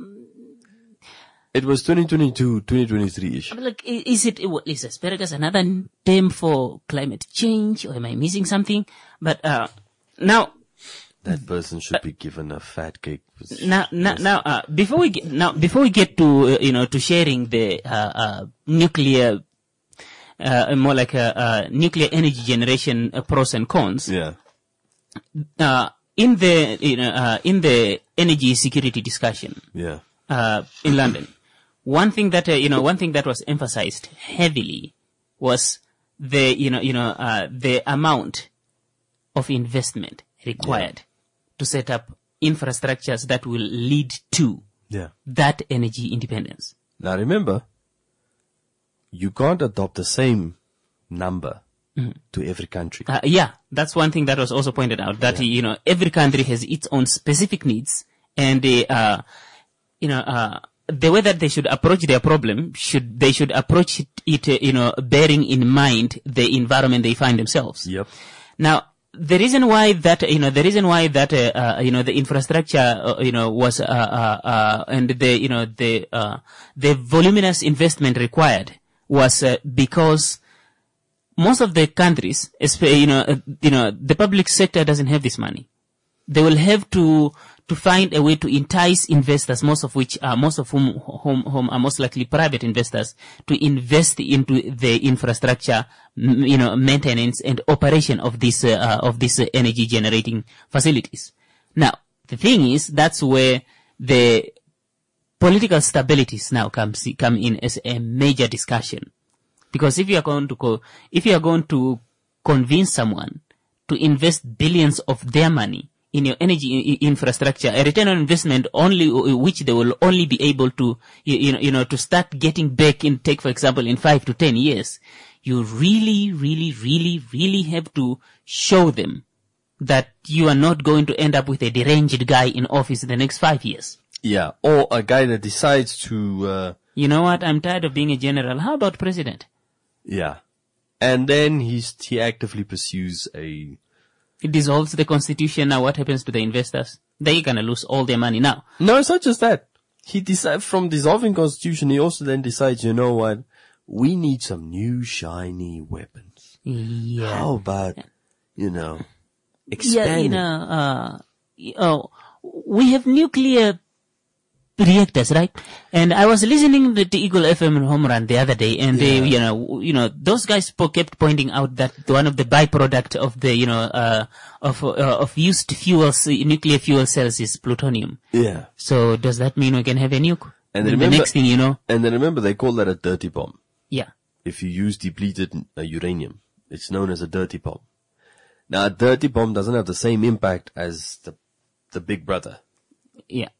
It was twenty twenty-two, twenty twenty-three-ish. I'm like, is it, is asparagus another term for climate change or am I missing something? But, uh, now. That person should be given a fat cake. Now, now, now, uh, before we get, now, before we get to, uh, you know, to sharing the, uh, uh, nuclear, uh, more like a, uh, nuclear energy generation uh, pros and cons. Yeah. Uh, in the, you know, uh, in the energy security discussion. Yeah. Uh, in London. One thing that, uh, you know, one thing that was emphasized heavily was the, you know, you know, uh, the amount of investment required yeah. to set up infrastructures that will lead to yeah. that energy independence. Now remember, you can't adopt the same number mm-hmm. to every country. Uh, yeah, that's one thing that was also pointed out, that, yeah. you know, every country has its own specific needs and, they, uh, you know, uh, the way that they should approach their problem should, they should approach it, it uh, you know, bearing in mind the environment they find themselves. Yep. Now, the reason why that, you know, the reason why that, uh, uh you know, the infrastructure, uh, you know, was, uh, uh, uh, and the, you know, the, uh, the voluminous investment required was, uh, because most of the countries, you know, uh, you know, the public sector doesn't have this money. They will have to, to find a way to entice investors, most of which are, most of whom, whom, whom are most likely private investors, to invest into the infrastructure, you know, maintenance and operation of these, uh, of these uh, energy generating facilities. Now, the thing is, that's where the political stabilities now comes, come in as a major discussion. Because if you are going to go, if you are going to convince someone to invest billions of their money in your energy I- infrastructure, a return on investment only, which they will only be able to, you, you know, you know, to start getting back in, take for example, in five to ten years, you really, really, really, really have to show them that you are not going to end up with a deranged guy in office in the next five years. Yeah. Or a guy that decides to, uh, You know what? I'm tired of being a general. How about president? yeah. And then he's, he actively pursues a, It dissolves the constitution. Now what happens to the investors? They're gonna lose all their money now. no, it's not just that. He decide from dissolving constitution, he also then decides, you know what? We need some new shiny weapons. Yeah. How about, you know, Yeah, expanding? you know, uh, y- oh, we have nuclear reactors, right? And I was listening to Eagle F M and Home Run the other day, and they, you know, w- you know, those guys spoke, kept pointing out that one of the byproduct of the, you know, uh, of uh, of used fuels, uh, nuclear fuel cells is plutonium. Yeah. So does that mean we can have a nuke? And the remember- next thing you know, And then remember, they call that a dirty bomb. yeah, If you use depleted uh, uranium, it's known as a dirty bomb. Now, a dirty bomb doesn't have the same impact as the, the big brother, yeah,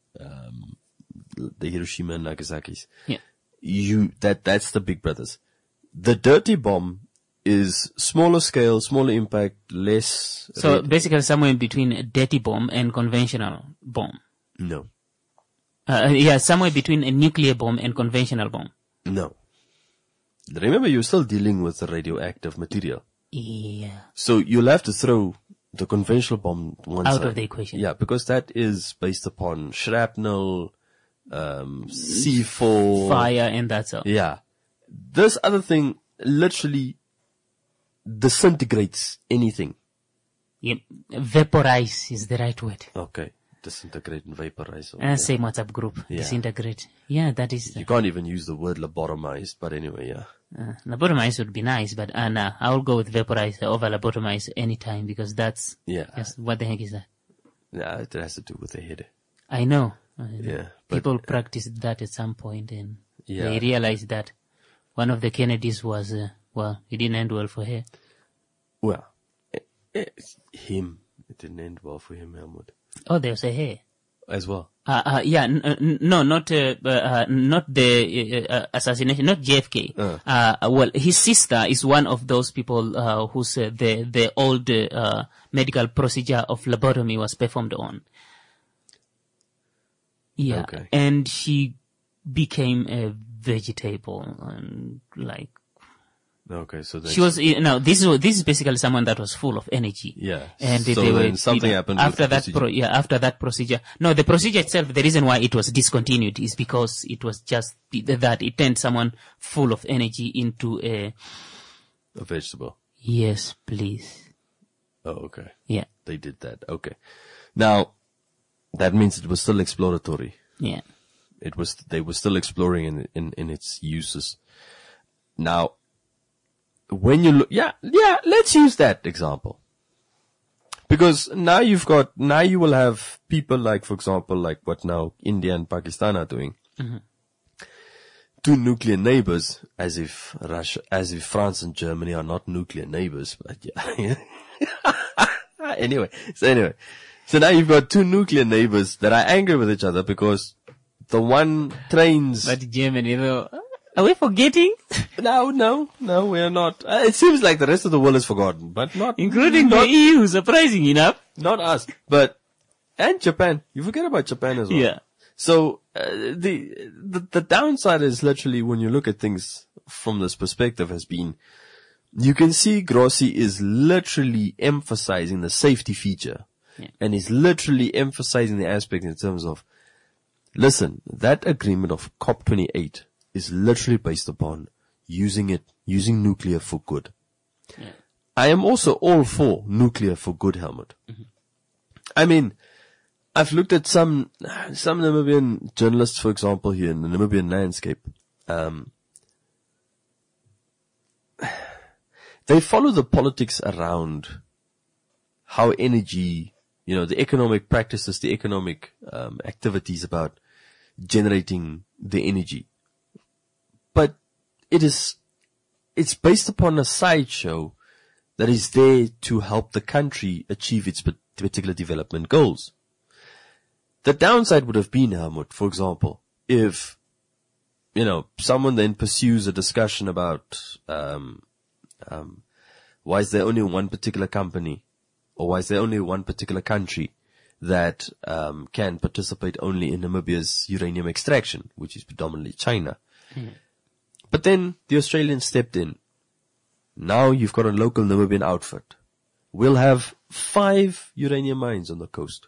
the Hiroshima and Nagasaki's. yeah. You, that, that's the big brothers. The dirty bomb is smaller scale, smaller impact, less. So rate- basically somewhere in between a dirty bomb and conventional bomb. no, Uh, yeah, somewhere between a nuclear bomb and conventional bomb. no. Remember, you're still dealing with the radioactive material. Yeah. So you'll have to throw the conventional bomb one Out side. of the equation. Yeah, because that is based upon shrapnel, um, C four. Fire and that's all. Yeah. This other thing literally disintegrates anything. Yep. Vaporize is the right word. Okay. Disintegrate and vaporize. Uh, same WhatsApp group. Yeah. Disintegrate. Yeah, that is. You can't even use the word lobotomized, but anyway, yeah. Uh, lobotomize would be nice, but uh, nah, I will go with vaporize over lobotomize anytime because that's. Yeah. Yes, what the heck is that? Yeah, it has to do with the head. I know. Uh, Yeah, but- People practiced that at some point and Yeah. they realized that one of the Kennedys was, uh, well, it didn't end well for her. Well, eh, eh, him. It didn't end well for him, Helmut. Oh, there's a hair. As well. Uh, uh, yeah, n- uh, n- no, not, uh, uh, not the uh, uh, assassination, not J F K. Uh. Uh, well, his sister is one of those people, uh, whose, uh, the, the old, uh, medical procedure of lobotomy was performed on. Yeah. Okay. And she became a vegetable and like, Okay, so then she was, you know, this is, this is basically someone that was full of energy. Yeah. And So they were, then something you know, happened with after the that, procedure. pro, yeah, after that procedure. No, the procedure itself, the reason why it was discontinued is because it was just that it turned someone full of energy into a, a vegetable. yes, please. Oh, okay. Yeah, They did that. Okay. Now, that means it was still exploratory. yeah. It was, they were still exploring in, in, in its uses. Now, when you look, yeah, yeah, let's use that example. Because now you've got, now you will have people like, for example, like what now India and Pakistan are doing. Two nuclear neighbors, as if Russia, as if France and Germany are not nuclear neighbors, but yeah. anyway, so anyway, so now you've got two nuclear neighbors that are angry with each other because the one trains. But Germany though, are we forgetting? No, no, no, we are not. Uh, it seems like the rest of the world is forgotten, but not, Including not, the E U, surprising enough. not us, but, and Japan. You forget about Japan as well. Yeah. So, uh, the, the, the downside is literally when you look at things from this perspective has been, you can see Grossi is literally emphasizing the safety feature. Yeah. And is literally emphasizing the aspect in terms of, listen, that agreement of COP twenty-eight is literally based upon using it, using nuclear for good. Yeah. I am also all for nuclear for good, Helmut. I mean, I've looked at some, some Namibian journalists, for example, here in the Namibian landscape. Um, they follow the politics around how energy, you know, the economic practices, the economic um, activities about generating the energy. But it is, it's based upon a sideshow that is there to help the country achieve its particular development goals. The downside would have been, Helmut, for example, if, you know, someone then pursues a discussion about, um, um, why is there only one particular company, or why is there only one particular country that um, can participate only in Namibia's uranium extraction, which is predominantly China. Mm. But then the Australians stepped in. Now you've got a local Namibian outfit. We'll have five uranium mines on the coast.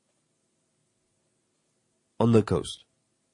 On the coast.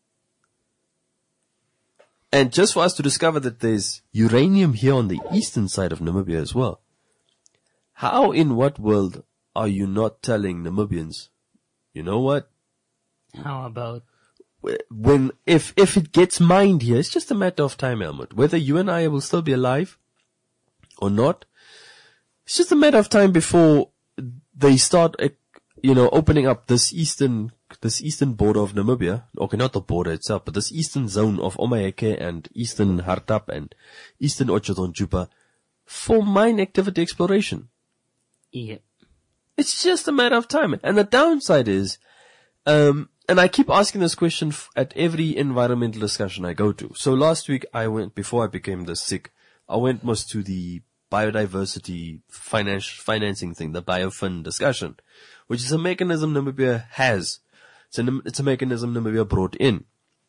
And just for us to discover that there's uranium here on the eastern side of Namibia as well. How in what world are you not telling Namibians, you know what? How about? When, if, if it gets mined here, it's just a matter of time, Helmut. Whether you and I will still be alive or not, it's just a matter of time before they start, you know, opening up this eastern, this eastern border of Namibia. Okay, not the border itself, but this eastern zone of Omaheke and eastern Hardap and eastern Otjozondjupa for mine activity exploration. Yeah. It's just a matter of time. And the downside is, um, and I keep asking this question f- at every environmental discussion I go to. So last week I went, before I became this sick, I went most to the biodiversity finance, financing thing, the BioFin discussion, which is a mechanism Namibia has. It's a, it's a mechanism Namibia brought in.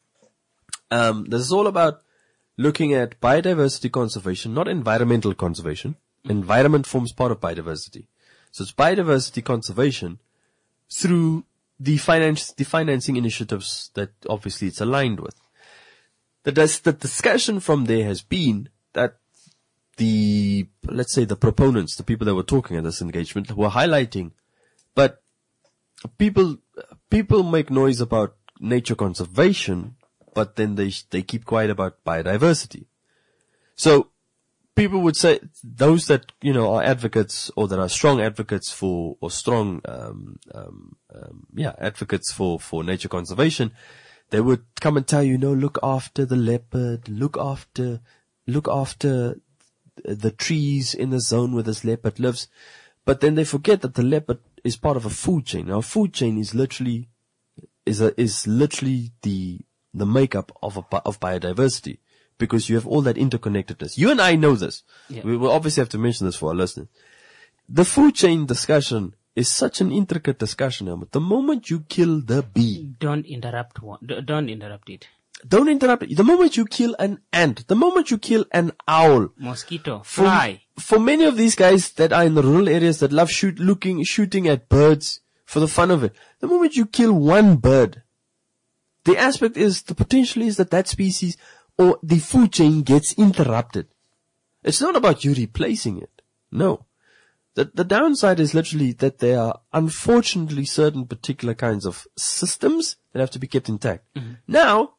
Um, this is all about looking at biodiversity conservation, not environmental conservation. Environment forms part of biodiversity. So it's biodiversity conservation through the finance, the financing initiatives that obviously it's aligned with. The, the discussion from there has been that the, let's say the proponents, the people that were talking at this engagement were highlighting, but people, people make noise about nature conservation, but then they, they keep quiet about biodiversity. So, people would say, those that, you know, are advocates or that are strong advocates for, or strong, um, um, um, yeah, advocates for, for nature conservation, they would come and tell you, no, look after the leopard, look after, look after the trees in the zone where this leopard lives. But then they forget that the leopard is part of a food chain. Now, a food chain is literally, is a, is literally the, the makeup of a, of biodiversity. Because you have all that interconnectedness. You and I know this. Yeah. We will obviously have to mention this for our listeners. The food chain discussion is such an intricate discussion, Helmut. The moment you kill the bee. Don't interrupt one. Don't interrupt it. Don't interrupt it. The moment you kill an ant, the moment you kill an owl. Mosquito, fly. For, for many of these guys that are in the rural areas that love shoot, looking, shooting at birds for the fun of it, the moment you kill one bird, the aspect is, the potential is that that species or the food chain gets interrupted. It's not about you replacing it. No. The, the downside is literally that there are unfortunately certain particular kinds of systems that have to be kept intact. Mm-hmm. Now,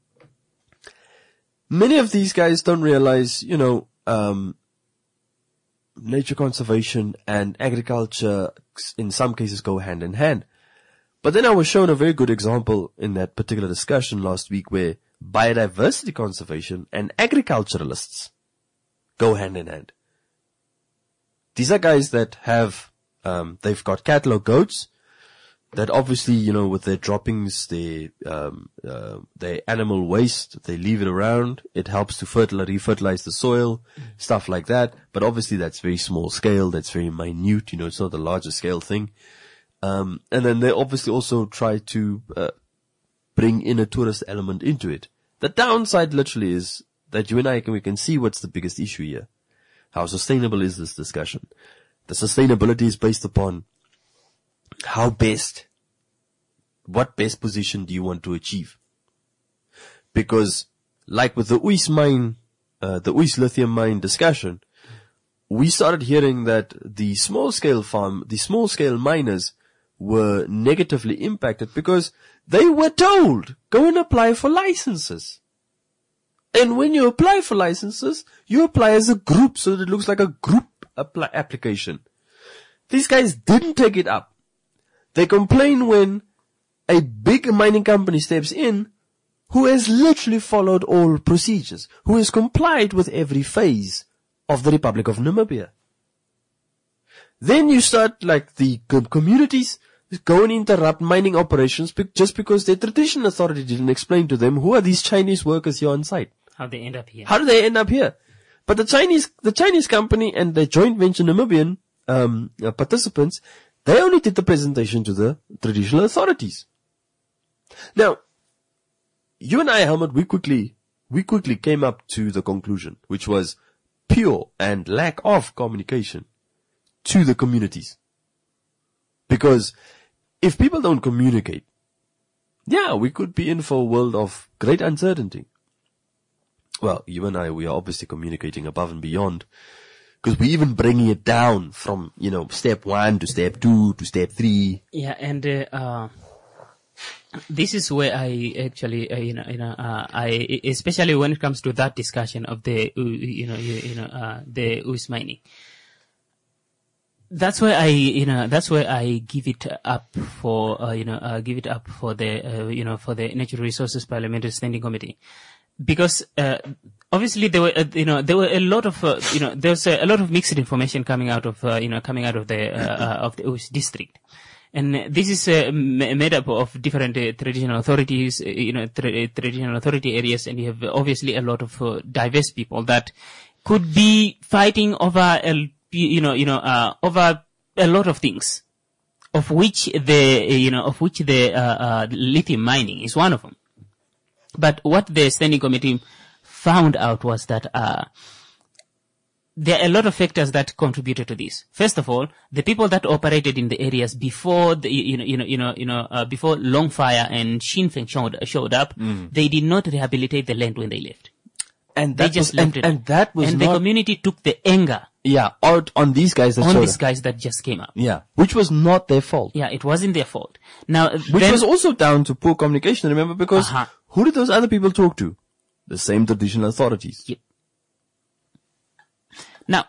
many of these guys don't realize, you know, um, nature conservation and agriculture in some cases go hand in hand. But then I was shown a very good example in that particular discussion last week where biodiversity conservation and agriculturalists go hand in hand. These are guys that have, um, they've got cattle or goats that obviously, you know, with their droppings, their, um, uh, their animal waste, they leave it around. It helps to fertilize, refertilize the soil, mm. stuff like that. But obviously that's very small scale. That's very minute. You know, it's not the larger scale thing. Um, and then they obviously also try to, uh, bring in a tourist element into it. The downside literally is that you and I can, we can see what's the biggest issue here. How sustainable is this discussion? The sustainability is based upon how best, what best position do you want to achieve? Because like with the Uys mine, uh, the Uys lithium mine discussion, we started hearing that the small scale farm, the small scale miners were negatively impacted because they were told, go and apply for licenses. And when you apply for licenses, you apply as a group so that it looks like a group apply- application. These guys didn't take it up. They complain when a big mining company steps in who has literally followed all procedures, who has complied with every phase of the Republic of Namibia. Then you start like the co- communities go and interrupt mining operations be- just because their traditional authority didn't explain to them who are these Chinese workers here on site. How they end up here. How do they end up here? But the Chinese, the Chinese company and the joint venture Namibian um, uh, participants, they only did the presentation to the traditional authorities. Now, you and I, Helmut, we quickly, we quickly came up to the conclusion, which was pure and lack of communication to the communities. Because if people don't communicate, yeah, we could be in for a world of great uncertainty. Well, you and I, we are obviously communicating above and beyond, because we're even bringing it down from, you know, step one to step two to step three. Yeah, and uh, uh, this is where I actually, uh, you know, you know, uh, I especially when it comes to that discussion of the, uh, you know, you, you know, uh, the U S mining. That's where I, you know, that's where I give it up for, uh, you know, uh, give it up for the, uh, you know, for the Natural Resources Parliamentary Standing Committee. Because, uh, obviously there were, uh, you know, there were a lot of, uh, you know, there's a, a lot of mixed information coming out of, uh, you know, coming out of the, uh, uh, of the U S district. And uh, this is, uh, m- made up of different uh, traditional authorities, uh, you know, tra- traditional authority areas, and you have obviously a lot of uh, diverse people that could be fighting over a, you know, you know, uh, over a lot of things, of which the, you know, of which the, uh, uh, lithium mining is one of them. But what the standing committee found out was that, uh, there are a lot of factors that contributed to this. First of all, the people that operated in the areas before the, you know, you know, you know, you know, uh, before Longfire and Shinfeng showed, showed up, mm. they did not rehabilitate the land when they left. And they that just was, left and, it. and that was and not, the community took the anger. Yeah, out on these guys that on showed these up. guys that just came up. Yeah, which was not their fault. Yeah, it wasn't their fault. Now, Which then, was also down to poor communication, remember? Because Uh-huh. who did those other people talk to? The same traditional authorities. Yep. Now,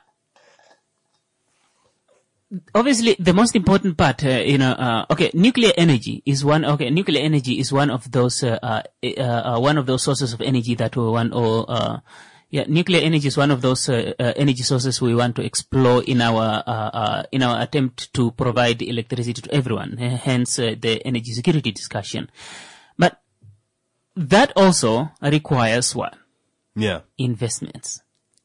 obviously, the most important part, uh, you know, uh, okay, nuclear energy is one. Okay, nuclear energy is one of those, uh, uh, uh, one of those sources of energy that we want. Or, uh, yeah, nuclear energy is one of those uh, uh, energy sources we want to explore in our uh, uh, in our attempt to provide electricity to everyone. Hence, uh, the energy security discussion. But that also requires what? Yeah. Investments.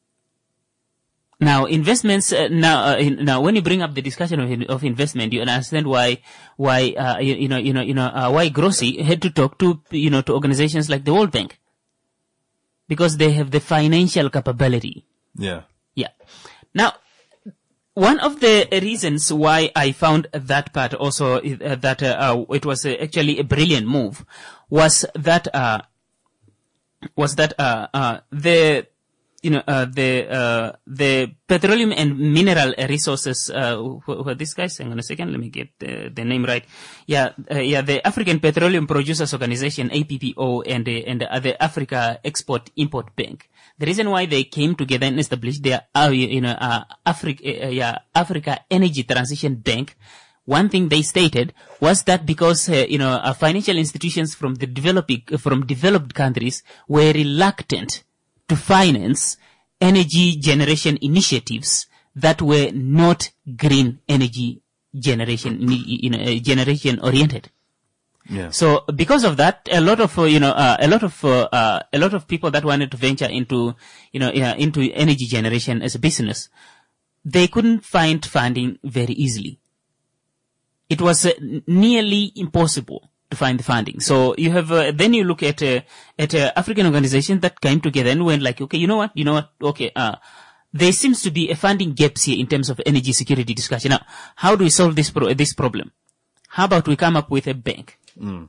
Now, investments. Uh, now, uh, in, now, when you bring up the discussion of, in, of investment, you understand why, why, uh, you, you know, you know, you know, uh, why Grossi had to talk to, you know, to organizations like the World Bank, because they have the financial capability. Yeah. Yeah. Now, one of the reasons why I found that part also uh, that uh, uh, it was uh, actually a brilliant move was that uh, was that uh, uh, the you know uh, the uh, the petroleum and mineral resources. Uh, who, who are these guys? Hang on a second. Let me get the, the name right. Yeah, uh, yeah. The African Petroleum Producers Organization, A P P O, and the and the, the Africa Export Import Bank. The reason why they came together and established their, uh, you know, uh, Africa, uh, yeah, Africa Energy Transition Bank, one thing they stated was that because, uh, you know, uh, financial institutions from the developing, from developed countries were reluctant to finance energy generation initiatives that were not green energy generation, you know, uh, generation oriented. Yeah. So because of that, a lot of uh, you know uh, a lot of uh, uh, a lot of people that wanted to venture into you know uh, into energy generation as a business, they couldn't find funding very easily. It was uh, nearly impossible to find the funding. So you have uh, then you look at uh, at uh, African organizations that came together and went like, okay, you know what, you know what, okay, uh, there seems to be a funding gaps here in terms of energy security discussion. Now, how do we solve this pro- this problem? How about we come up with a bank? Mm.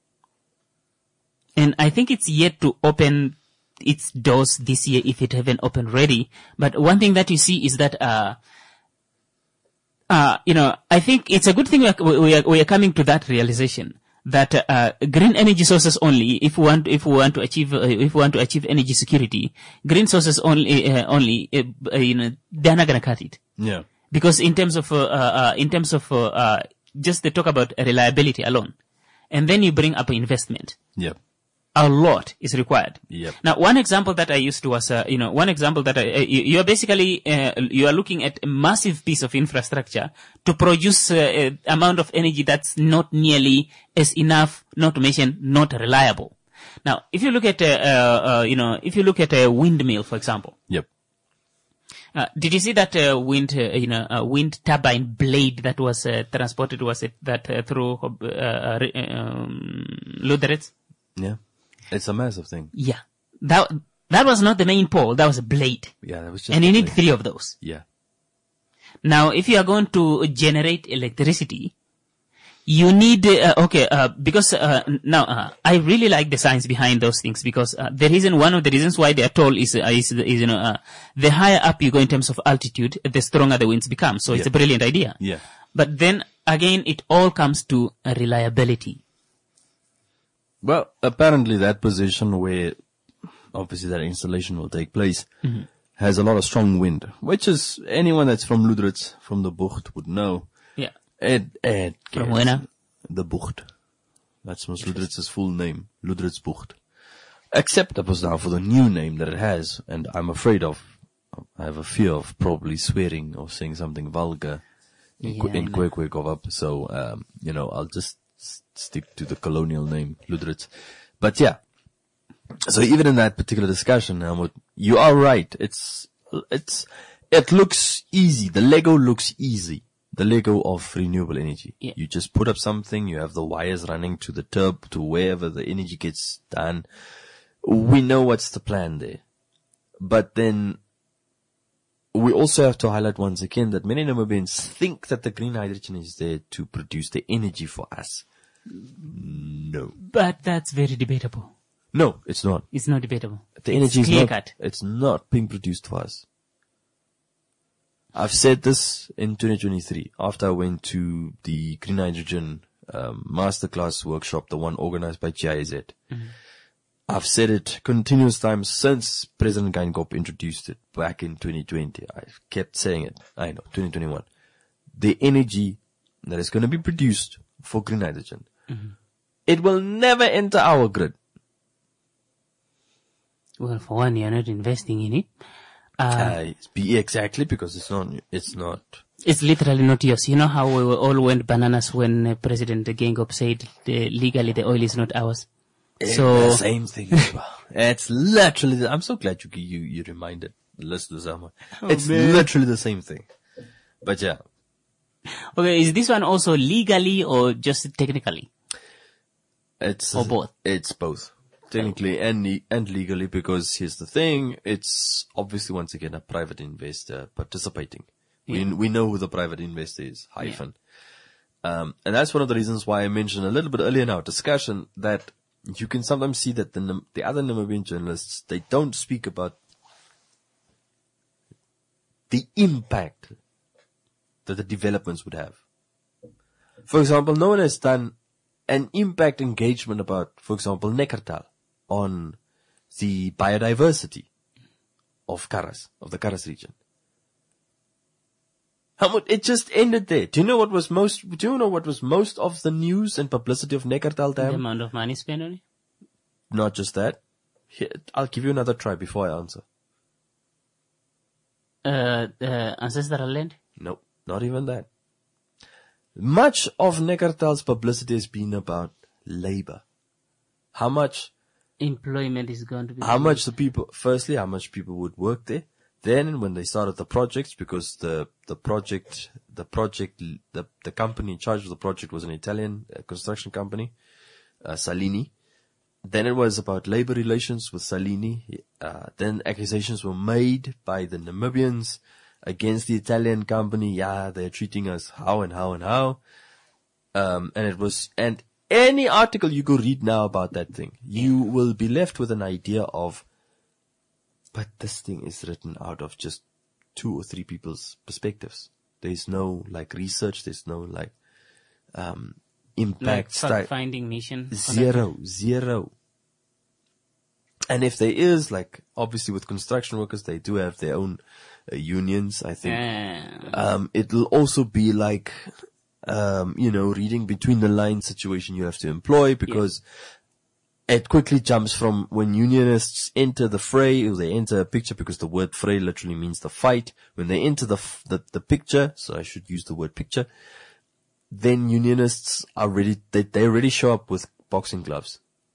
And I think it's yet to open its doors this year if it haven't opened already. But one thing that you see is that, uh, uh, you know, I think it's a good thing we are, we are, we are coming to that realization that, uh, green energy sources only, if we want, if we want to achieve, uh, if we want to achieve energy security, green sources only, uh, only, uh, you know, they're not going to cut it. Yeah. Because in terms of, uh, uh, in terms of, uh, uh, just they talk about reliability alone. And then you bring up investment. Yeah. a lot is required. Yep. Now, one example that I used to was, uh, you know, one example that I, uh, you, you are basically, uh, you are looking at a massive piece of infrastructure to produce uh, a amount of energy that's not nearly as enough, not to mention not reliable. Now, if you look at, uh, uh, you know, if you look at a windmill, for example. Yep. Uh, did you see that uh, wind, uh, you know, uh, wind turbine blade that was uh, transported? Was it that uh, through uh, uh, um, Lüderitz? Yeah. It's a massive thing. Yeah, that that was not the main pole. That was a blade. Yeah, that was just. And you a need blade. three of those. Yeah. Now, if you are going to generate electricity, you need uh, okay uh, because uh, now uh, I really like the science behind those things, because uh, the reason one of the reasons why they are tall is uh, is, is you know uh, the higher up you go in terms of altitude, the stronger the winds become. So it's Yeah. a brilliant idea. Yeah. But then again, it all comes to uh, reliability. Well, apparently that position where obviously that installation will take place Mm-hmm. has a lot of strong wind, which is anyone that's from Lüderitz, from the Bucht would know. Yeah. It, it From gets- where? The Bucht. That's Miss Lüderitz's full name, Lüderitz Bucht. Except that was now for the new name that it has, and I'm afraid of, I have a fear of probably swearing or saying something vulgar in, Yeah, in I know. Kwekwekovab. So, um, you know, I'll just s- stick to the colonial name, Lüderitz. But yeah. So even in that particular discussion, Helmut, you are right. It's, it's, it looks easy. The Lego looks easy. The Lego of renewable energy. Yeah. You just put up something, you have the wires running to the turb, to wherever the energy gets done. We know what's the plan there. But then, we also have to highlight once again that many Namibians think that the green hydrogen is there to produce the energy for us. No. But that's very debatable. No, it's not. It's not debatable. The It's energy is clear not, cut. it's not being produced for us. I've said this in twenty twenty-three after I went to the green hydrogen um, masterclass workshop, the one organized by G I Z. Mm-hmm. I've said it continuous times since President Geingob introduced it back in twenty twenty. I've kept saying it. I know, twenty twenty-one. The energy that is going to be produced for green hydrogen, Mm-hmm. it will never enter our grid. Well, for one, you're not investing in it. Uh, Uh, be exactly because it's not, it's not. It's literally not yours. You know how we were all went bananas when uh, President Geingob said the, legally the oil is not ours. It's So the same thing as well. It's literally, the, I'm so glad you, you, you reminded the listeners, Alma. It's man. literally the same thing. But yeah, okay, is this one also legally or just technically? it's, Or both? It's both. Technically and, le- and legally, because here's the thing, it's obviously once again a private investor participating. We, we know who the private investor is, hyphen. Um, and that's one of the reasons why I mentioned a little bit earlier in our discussion that you can sometimes see that the, Nam- the other Namibian journalists, they don't speak about the impact that the developments would have. For example, no one has done an impact engagement about, for example, Neckartal on the biodiversity of Karas, of the Karas region. How much, it just ended there. Do you know what was most, do you know what was most of the news and publicity of Neckartal The Dam? amount of money spent on it? Not just that. Here, I'll give you another try before I answer. Uh, uh, ancestral land? No, not even that. Much of Neckartal's publicity has been about labor. How much, Employment is going to be. how much the people, firstly, how much people would work there. Then when they started the projects, because the, the project, the project, the, the company in charge of the project was an Italian uh, construction company, uh, Salini. Then it was about labor relations with Salini. Uh, then accusations were made by the Namibians against the Italian company. Yeah, they're treating us how and how and how. Um, and it was, and any article you go read now about that thing, you will be left with an idea of, but this thing is written out of just two or three people's perspectives. There's no like research. There's no like, um, impact like style. fact-finding mission? Zero, zero. And if there is, like, obviously with construction workers, they do have their own uh, unions, I think. Uh, Um, it'll also be like, um, you know, reading between the lines situation you have to employ because it quickly jumps from when unionists enter the fray, or they enter a picture, because the word fray literally means the fight. When they enter the, f- the, the picture, so I should use the word picture, then unionists are ready, they, they already show up with boxing gloves.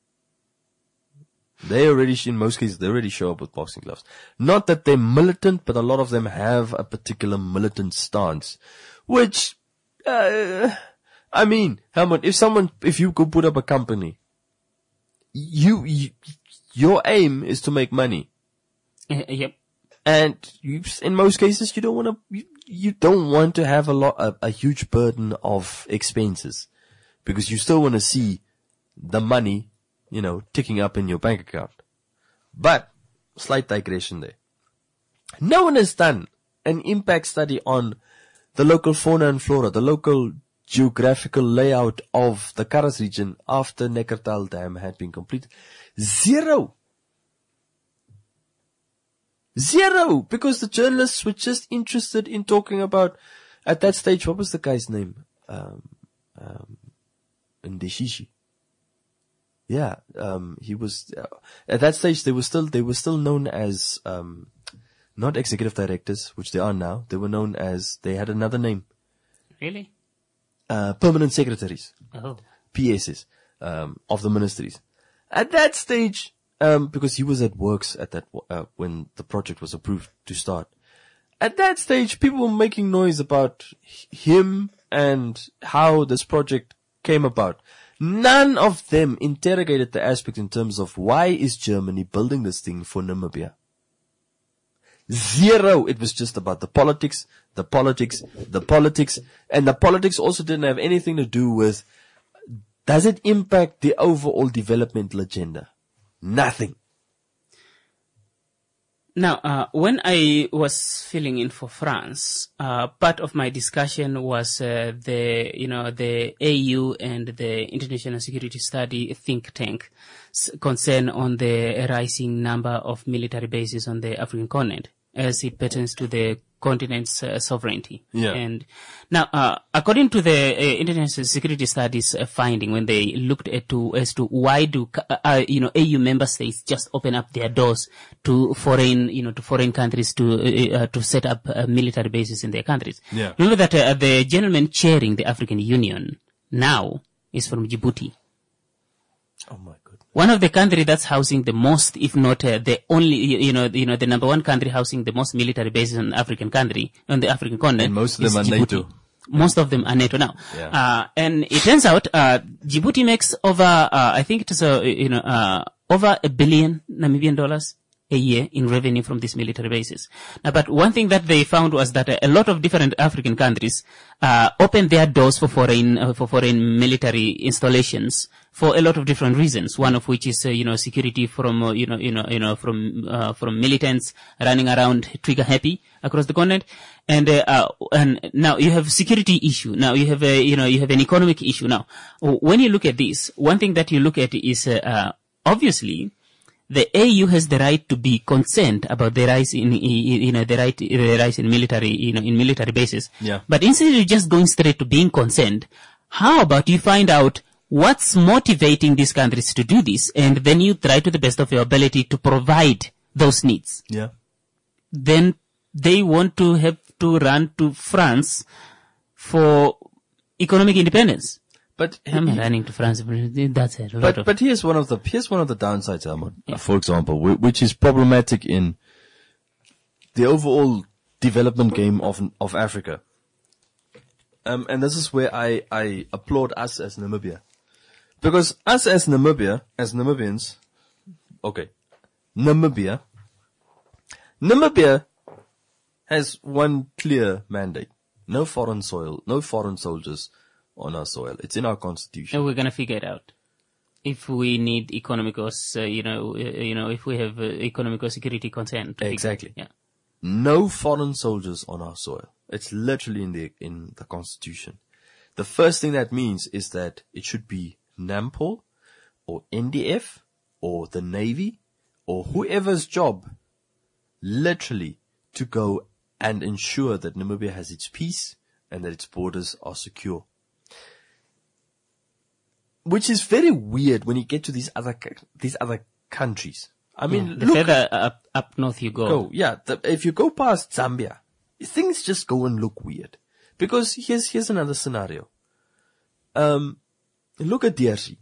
They already, in most cases, they already show up with boxing gloves. Not that they're militant, but a lot of them have a particular militant stance, which, uh, I mean, Helmut, if someone, if you could put up a company, you, you your aim is to make money. Uh, yep. And you, in most cases, you don't want to, you, you don't want to have a lot, a, a huge burden of expenses, because you still want to see the money, you know, ticking up in your bank account. But, slight digression there. No one has done an impact study on the local fauna and flora, the local geographical layout of the Karras region after Neckartal Dam had been completed. Zero. Zero. Because the journalists were just interested in talking about, at that stage, what was the guy's name? Um, um, Ndeshishi. Yeah, um, he was, uh, at that stage, they were still, they were still known as, um, not executive directors, which they are now. They were known as, they had another name. Really? Uh, permanent secretaries. Oh. P Ss, um, of the ministries. At that stage, um, because he was at Works at that, uh, when the project was approved to start. At that stage, people were making noise about him and how this project came about. None of them interrogated the aspect in terms of why is Germany building this thing for Namibia. Zero. It was just about the politics, the politics, the politics, and the politics also didn't have anything to do with, does it impact the overall developmental agenda? Nothing. Now, uh, when I was filling in for France, uh, part of my discussion was uh, the, you know, the A U and the International Security Study think tank concern on the rising number of military bases on the African continent as it pertains to the continent's uh, sovereignty. Yeah. And now, uh, according to the uh, International Security Studies uh, finding, when they looked at to as to why do uh, uh, you know A U member states just open up their doors to foreign you know to foreign countries to uh, uh, to set up uh, military bases in their countries. Yeah. Remember that uh, the gentleman chairing the African Union now is from Djibouti. Oh my goodness. One of the country that's housing the most, if not uh, the only, you, you know, you know, the number one country housing the most military bases on the African country, on the African continent. And most of them is are Djibouti. NATO. Most of them are NATO now. Yeah. Uh, and it turns out, uh, Djibouti makes over, uh, I think it is, uh, you know, uh, over a billion Namibian dollars a year in revenue from these military bases. Now, but one thing that they found was that uh, a lot of different African countries, uh, open their doors for foreign, uh, for foreign military installations for a lot of different reasons. One of which is, uh, you know, security from, uh, you know, you know, you know, from, uh, from militants running around trigger happy across the continent. And, uh, uh, and now you have security issue. Now you have a, you know, you have an economic issue. Now, when you look at this, one thing that you look at is, uh, uh obviously, the A U has the right to be concerned about the rise in, you know, the right, the rise in military, you know, in military bases. Yeah. But instead of just going straight to being concerned, how about you find out what's motivating these countries to do this, and then you try to the best of your ability to provide those needs. Yeah. Then they want to have to run to France for economic independence. But I'm running to France. That's a lot But of. but here's one of the here's one of the downsides, Helmut, uh, for example, whi- which is problematic in the overall development game of of Africa. Um, and this is where I I applaud us as Namibia, because us as Namibia, as Namibians, okay, Namibia, Namibia has one clear mandate: no foreign soil, no foreign soldiers on our soil. It's in our constitution. And we're gonna figure it out. If we need economic or, uh, you know, uh, you know, if we have uh, economic or security concern. to figure- Exactly. Yeah. No foreign soldiers on our soil. It's literally in the in the constitution. The first thing that means is that it should be NAMPOL or N D F or the Navy or whoever's job, literally, to go and ensure that Namibia has its peace and that its borders are secure. which is very weird when you get to these other c- these other countries. I mean, Yeah, the look, further up, up north you go. go, yeah, the, if you go past Zambia, things just go and look weird. Because here's here's another scenario. Um, look at D R C.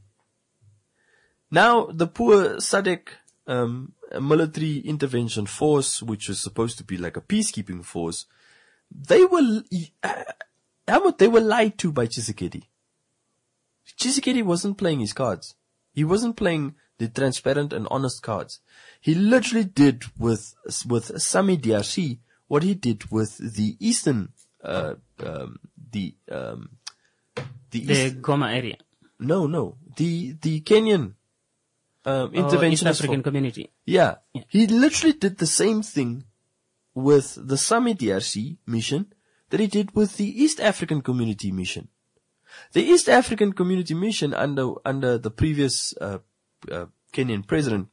Now, the poor S A D C um, military intervention force, which was supposed to be like a peacekeeping force, they were, uh, Helmut, they were lied to by Tshisekedi. Tshisekedi wasn't playing his cards. He wasn't playing the transparent and honest cards. He literally did with with Sami D R C what he did with the eastern, uh, um, the um, the, The east, Goma area. no no the the Kenyan um, Or East interventionist African for- community. yeah. Yeah. He literally did the same thing with the Sami D R C mission that he did with the East African Community mission. The East African Community mission under under the previous uh, uh, Kenyan president,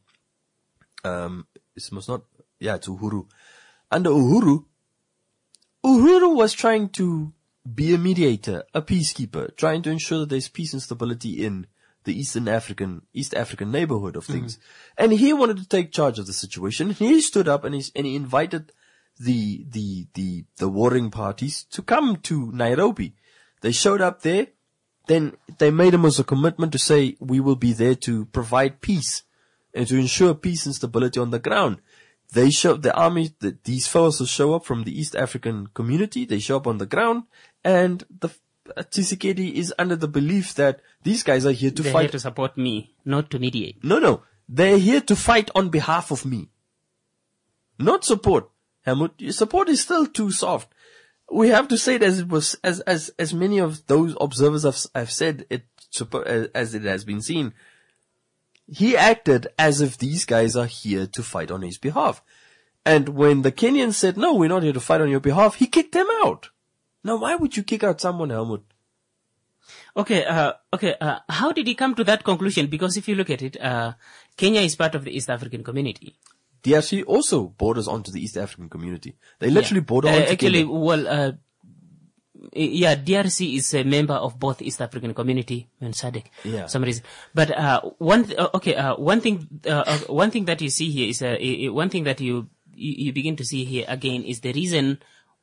um, it must not, yeah, it's Uhuru. Under Uhuru, Uhuru was trying to be a mediator, a peacekeeper, trying to ensure that there's peace and stability in the Eastern African, East African neighborhood of things. Mm-hmm. And he wanted to take charge of the situation. He stood up and, he's, and he invited the, the, the, the warring parties to come to Nairobi. They showed up there. Then they made him as a commitment to say, we will be there to provide peace and to ensure peace and stability on the ground. They show, the army, the, these forces show up from the East African community. They show up on the ground, and the uh, Tshisekedi is under the belief that these guys are here to They're fight. here to support me, not to mediate. No, no. They're here to fight on behalf of me. Not support. Helmut, your support is still too soft. We have to say it as it was, as, as, as many of those observers have, have said it, as it has been seen. He acted as if these guys are here to fight on his behalf. And when the Kenyans said, no, we're not here to fight on your behalf, he kicked them out. Now, why would you kick out someone, Helmut? Okay, uh, okay, uh, how did he come to that conclusion? Because if you look at it, uh, Kenya is part of the East African community. D R C also borders onto the East African community. They literally Yeah. border Uh, onto Actually, Kenya. well, uh, yeah, D R C is a member of both East African community and S A D C. Yeah. For some reason. But, uh, one, th- uh, okay, uh, one thing, uh, uh, one thing that you see here is, uh, i- i- one thing that you, you, you begin to see here again is the reason,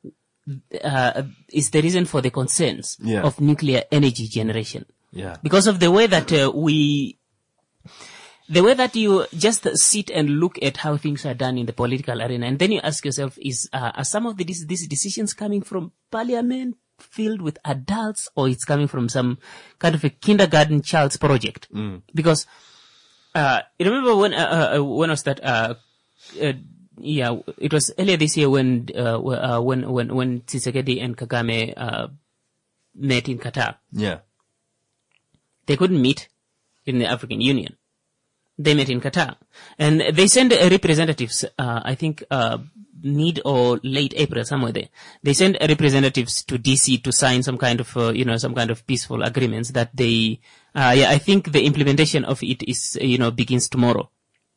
uh, is the reason for the concerns Yeah. of nuclear energy generation. Yeah. Because of the way that uh, we, the way that you just sit and look at how things are done in the political arena, and then you ask yourself, is uh, are some of the, these, these decisions coming from parliament filled with adults, or it's coming from some kind of a kindergarten child's project? Mm. Because uh, you remember when uh, uh, when was that? Uh, uh, yeah, it was earlier this year when uh, uh, when when when Tshisekedi and Kagame uh, met in Qatar. Yeah. They couldn't meet in the African Union. They met in Qatar. And they sent uh, representatives, uh, I think, uh, mid or late April, somewhere there. They sent uh, representatives to D C to sign some kind of, uh, you know, some kind of peaceful agreements that they, uh, yeah, I think the implementation of it is, uh, you know, begins tomorrow.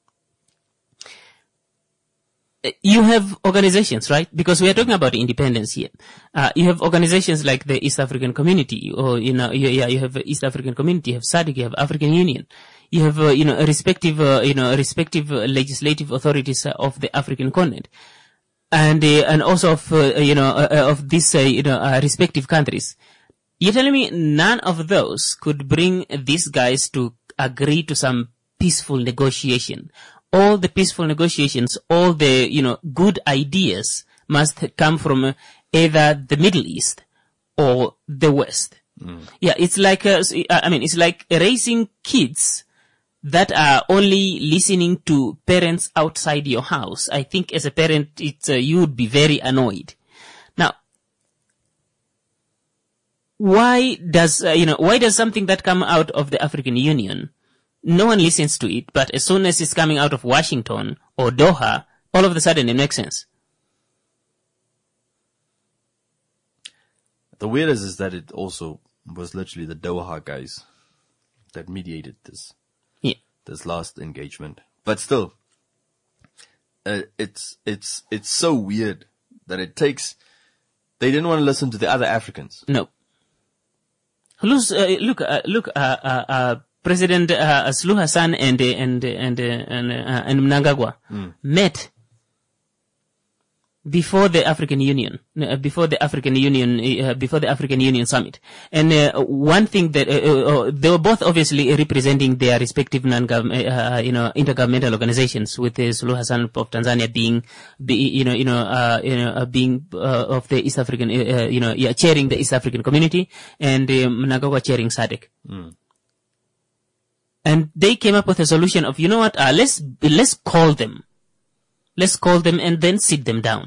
You have organizations, right? Because we are talking about independence here. Uh, you have organizations like the East African Community, or, you know, you, yeah, you have East African Community, you have S A D C, you have African Union. You have, uh, you know, a respective, uh, you know, respective uh, legislative authorities uh, of the African continent. And, uh, and also of, uh, you know, uh, of these, uh, you know, uh, respective countries. You're telling me none of those could bring these guys to agree to some peaceful negotiation? All the peaceful negotiations, all the, you know, good ideas must come from uh, either the Middle East or the West. Mm. Yeah, it's like, uh, I mean, it's like raising kids that are only listening to parents outside your house. I think as a parent, it's, uh, you would be very annoyed. Now, why does, uh, you know, why does something that come out of the African Union, no one listens to it, but as soon as it's coming out of Washington or Doha, all of a sudden it makes sense? The weirdest is that it also was literally the Doha guys that mediated this. Yeah. This last engagement. But still, uh, it's, it's, it's so weird that it takes, they didn't want to listen to the other Africans. No. Look, uh, look, uh, look, uh, uh, uh, President uh, Suluhu Hassan and uh, and uh, and uh, and, uh, and Mnangagwa mm. met before the African Union, uh, before the African Union, uh, before the African Union summit. And uh, one thing that uh, uh, they were both obviously representing their respective non-government, uh, you know, intergovernmental organizations. With uh, Suluhu Hassan of Tanzania being, be, you know, you know, uh, you know, uh, being uh, of the East African, uh, you know, yeah, chairing the East African community, and uh, Mnangagwa chairing S A D C. Mm. And they came up with a solution of, you know what, uh, let's let's call them. Let's call them and then sit them down.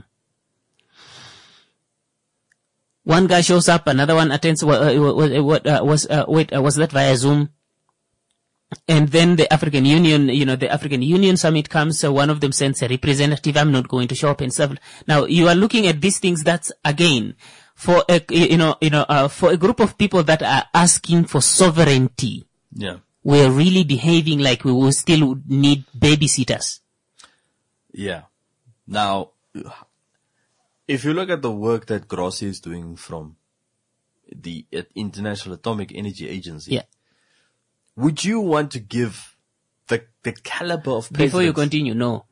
One guy shows up, another one attends. What uh, what uh, was uh, wait uh, was that via Zoom? And then the African Union, you know, the African Union summit comes. So one of them sends a representative. I'm not going to show up and stuff. Now you are looking at these things. That's again for a you know you know uh, for a group of people that are asking for sovereignty. Yeah, we're really behaving like we will still need babysitters. Yeah. Now, if you look at the work that Grossi is doing from the International Atomic Energy Agency, yeah. would you want to give the the caliber of presidents? Before you continue, no.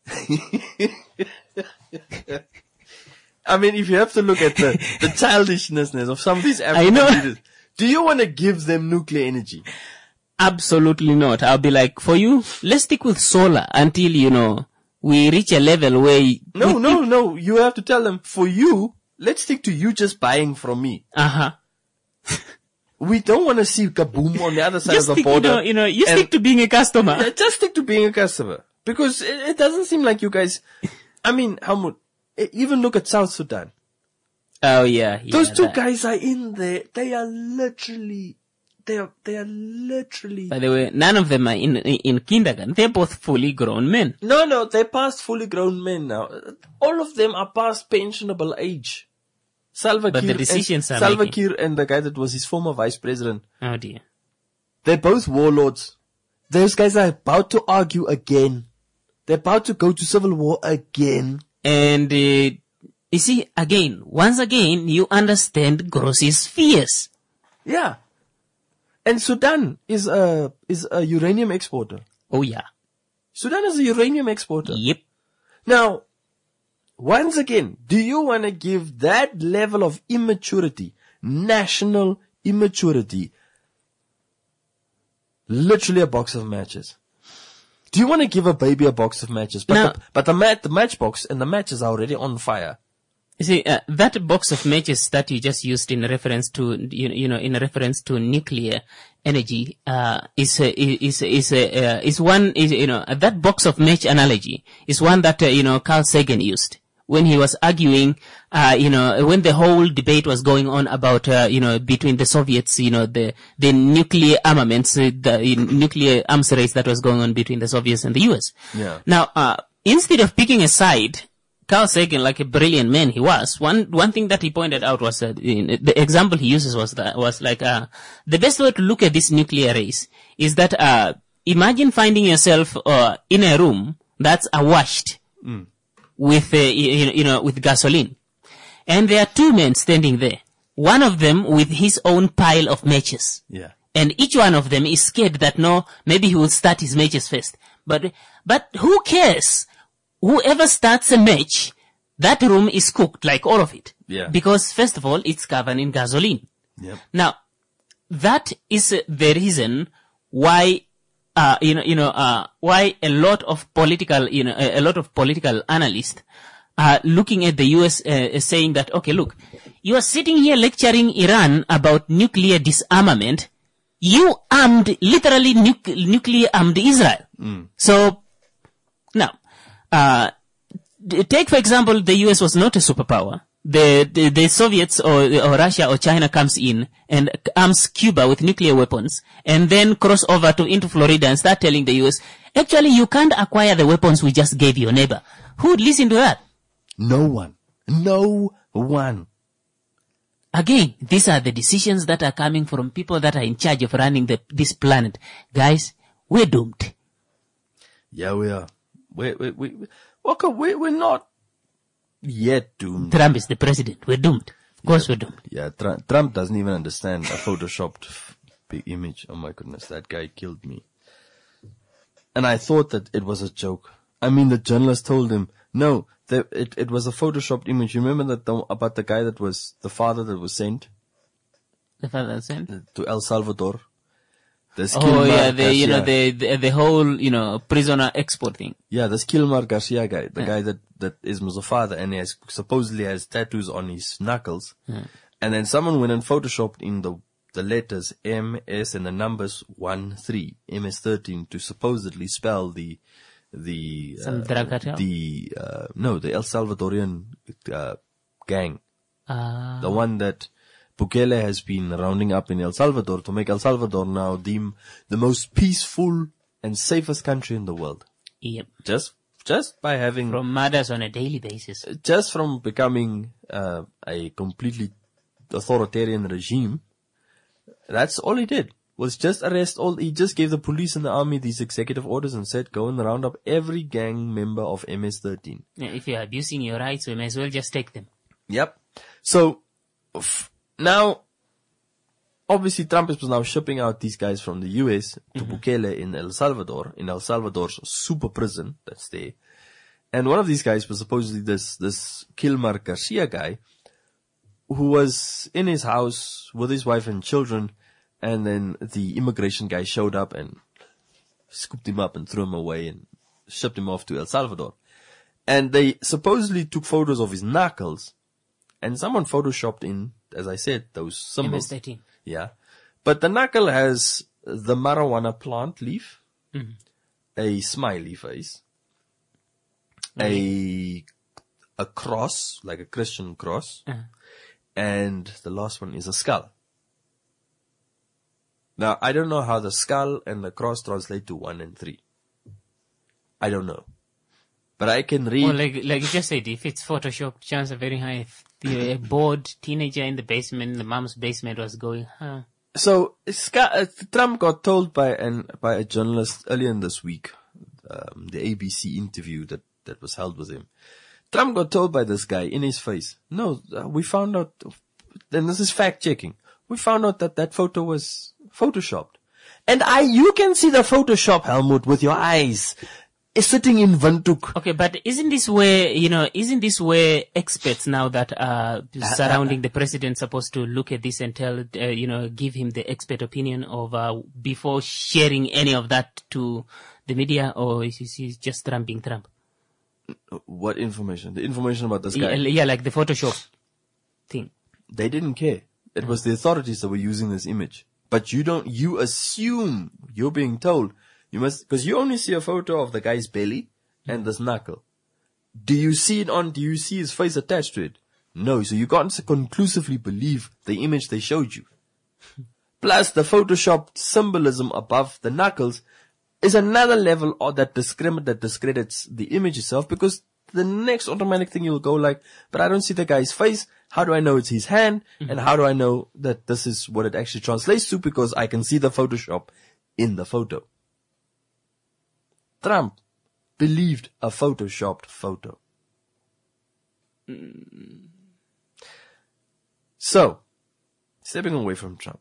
I mean, if you have to look at the, the childishness of some of these I African know. leaders, do you want to give them nuclear energy? Absolutely not. I'll be like, for you, let's stick with solar until, you know, we reach a level where... No, we, no, no. You have to tell them, for you, let's stick to you just buying from me. Uh-huh. We don't want to see kaboom on the other side Just of the stick, border. you know, you know, you And- stick to being a customer. Yeah, just stick to being a customer. Because it, it doesn't seem like you guys... I mean, how much... Even look at South Sudan. Oh, yeah. yeah Those two that. guys are in there. They are literally... They are, they are literally... By the way, none of them are in, in, in kindergarten. They're both fully grown men. No, no, they're past fully grown men now. All of them are past pensionable age. Salva But Kiir, the decisions and, are Salva making. Kiir and the guy that was his former vice president, Oh, dear. they're both warlords. Those guys are about to argue again. They're about to go to civil war again. And, uh, you see, again, once again, you understand Grossi's fears. Yeah. And Sudan is a, is a uranium exporter. Oh, yeah. Sudan is a uranium exporter. Yep. Now, once again, do you want to give that level of immaturity, national immaturity, literally a box of matches? Do you want to give a baby a box of matches? But Now- the, but the, mat, the matchbox and the matches are already on fire. You see, uh, that box of matches that you just used in reference to, you, you know, in reference to nuclear energy, uh, is, uh, is, is, uh, is one, is, you know, that box of match analogy is one that, uh, you know, Carl Sagan used when he was arguing, uh, you know, when the whole debate was going on about, uh, you know, between the Soviets, you know, the, the nuclear armaments, uh, the uh, nuclear arms race that was going on between the Soviets and the U S. Yeah. Now, uh, instead of picking a side, Carl Sagan, like a brilliant man he was, one one thing that he pointed out was uh, in, the example he uses was that was like uh, the best way to look at this nuclear race is that uh, imagine finding yourself uh, in a room that's awashed Mm. with uh, you, you know with gasoline, and there are two men standing there. One of them with his own pile of matches. Yeah. And each one of them is scared that no, maybe he will start his matches first. But but who cares? Whoever starts a match, that room is cooked, like all of it. Yeah. Because first of all, it's covered in gasoline. Yep. Now, that is uh, the reason why, uh, you know, you know, uh, why a lot of political, you know, a, a lot of political analysts are looking at the U S uh, saying that, okay, look, you are sitting here lecturing Iran about nuclear disarmament. You armed, literally nuc- nuclear armed Israel. Mm. So, now, uh, d- take for example, the U S was not a superpower. The, the, the Soviets or, or Russia or China comes in and arms Cuba with nuclear weapons and then cross over to into Florida and start telling the U S, actually you can't acquire the weapons we just gave your neighbor. Who would listen to that? No one. No one. Again, these are the decisions that are coming from people that are in charge of running the, this planet. Guys, we're doomed. Yeah, we are. We, we, we, okay, we, we're not yet doomed. Trump is the president. We're doomed. course we do. Yeah, Tr- Trump doesn't even understand a photoshopped f- big image. Oh my goodness, that guy killed me. And I thought that it was a joke. I mean, the journalist told him, no, the, it, it was a photoshopped image. You remember that the, about the guy that was, the father that was sent The father sent. to El Salvador? This Oh Kilmar yeah, the you know Garcia. the, the the whole you know prisoner export thing. Yeah, this Kilmar Garcia guy, the Yeah. guy that, that is the father, and he has, supposedly has tattoos on his knuckles. And then someone went and photoshopped in the, the letters M, S, and the numbers one, three, M S thirteen to supposedly spell the, the, Some uh, drug cartel? the, uh, no, the El Salvadorian, uh, gang. Ah, The one that Bukele has been rounding up in El Salvador to make El Salvador now deem the most peaceful and safest country in the world. yep. Just, just by having, From murders on a daily basis. just from becoming, uh, a completely authoritarian regime. That's all he did, was just arrest all, he just gave the police and the army these executive orders and said, go and round up every gang member of M S thirteen. Yeah, if you're abusing your rights, we may as well just take them. Yep. So, f- now, obviously Trump is now shipping out these guys from the U S to Bukele in El Salvador, in El Salvador's super prison that's there. And one of these guys was supposedly this, this Kilmar Garcia guy, who was in his house with his wife and children, and then the immigration guy showed up and scooped him up and threw him away and shipped him off to El Salvador. And they supposedly took photos of his knuckles, and someone photoshopped in, as I said, those M S symbols. thirteen. Yeah. But the knuckle has the marijuana plant leaf, a smiley face, a, a cross, like a Christian cross, and the last one is a skull. Now, I don't know how the skull and the cross translate to one and three. I don't know. But I can read. Well, like like you just said, if it's photoshopped, chances are very high. If the a bored teenager in the basement, the mom's basement, was going, huh? So Ska- uh, Trump got told by an by a journalist earlier in this week, um, the A B C interview that that was held with him. Trump got told by this guy in his face, no, uh, we found out, and this is fact checking. We found out that that photo was photoshopped, and I you can see the Photoshop, Helmut, with your eyes. Is sitting in Windhoek. Okay, but isn't this where, you know, isn't this where experts now that are surrounding the president supposed to look at this and tell, uh, you know, give him the expert opinion of, uh, before sharing any of that to the media, or is he just Trump being Trump? What information? The information about this Yeah, guy. yeah, like the Photoshop thing. They didn't care. It was the authorities that were using this image. But you don't, you assume, you're being told, you must, because you only see a photo of the guy's belly and this knuckle. Do you see it on, do you see his face attached to it? No, so you can't conclusively believe the image they showed you. Plus, the photoshopped symbolism above the knuckles is another level of that discrim- that discredits the image itself, because the next automatic thing you'll go like, but I don't see the guy's face. How do I know it's his hand? And how do I know that this is what it actually translates to? Because I can see the Photoshop in the photo. Trump believed a photoshopped photo. So, stepping away from Trump.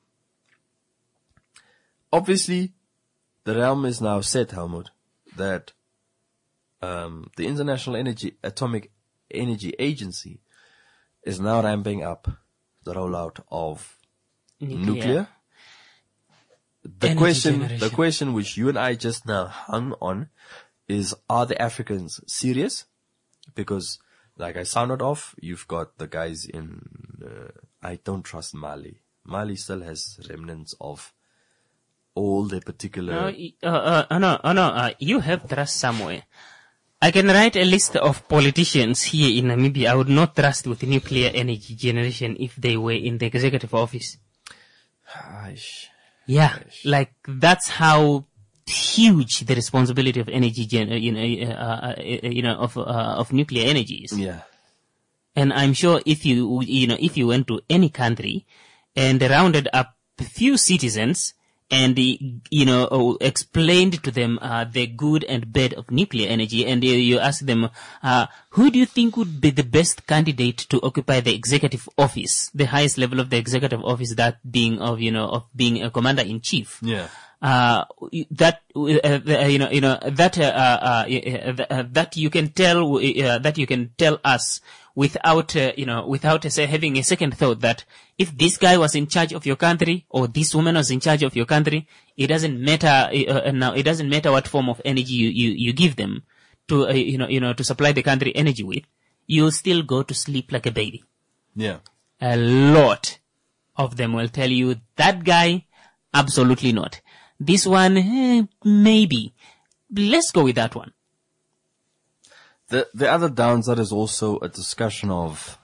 Obviously, the realm is now set, Helmut, that um, the International Energy Atomic Energy Agency is now ramping up the rollout of Nuclear. nuclear. The Energy question, generation. the question which you and I just now hung on is, are the Africans serious? Because, like I sounded off, you've got the guys in, uh, I don't trust Mali. Mali still has remnants of all their particular... No, y- uh, uh, uh, no, uh, no, uh, you have trust somewhere. I can write a list of politicians here in Namibia I would not trust with nuclear energy generation if they were in the executive office. Aish. Yeah, like that's how huge the responsibility of energy, gen- uh, you know, uh, uh, uh, you know, of uh, of nuclear energy is. Yeah. And I'm sure if you, you know, if you went to any country and rounded up a few citizens and, you know, explained to them uh, the good and bad of nuclear energy, and you, you ask them, uh, who do you think would be the best candidate to occupy the executive office, the highest level of the executive office, that being of, you know, of being a commander-in-chief? Yeah. Uh, that, uh, you know, you know, that, uh, uh, uh, that you can tell, uh, that you can tell us without, uh, you know, without uh, say, having a second thought that if this guy was in charge of your country or this woman was in charge of your country, it doesn't matter, uh, now it doesn't matter what form of energy you, you, you give them to, uh, you know, you know, to supply the country energy with, you'll still go to sleep like a baby. Yeah. A lot of them will tell you that guy, absolutely not. This one, eh, maybe. Let's go with that one. The the other downside is also a discussion of,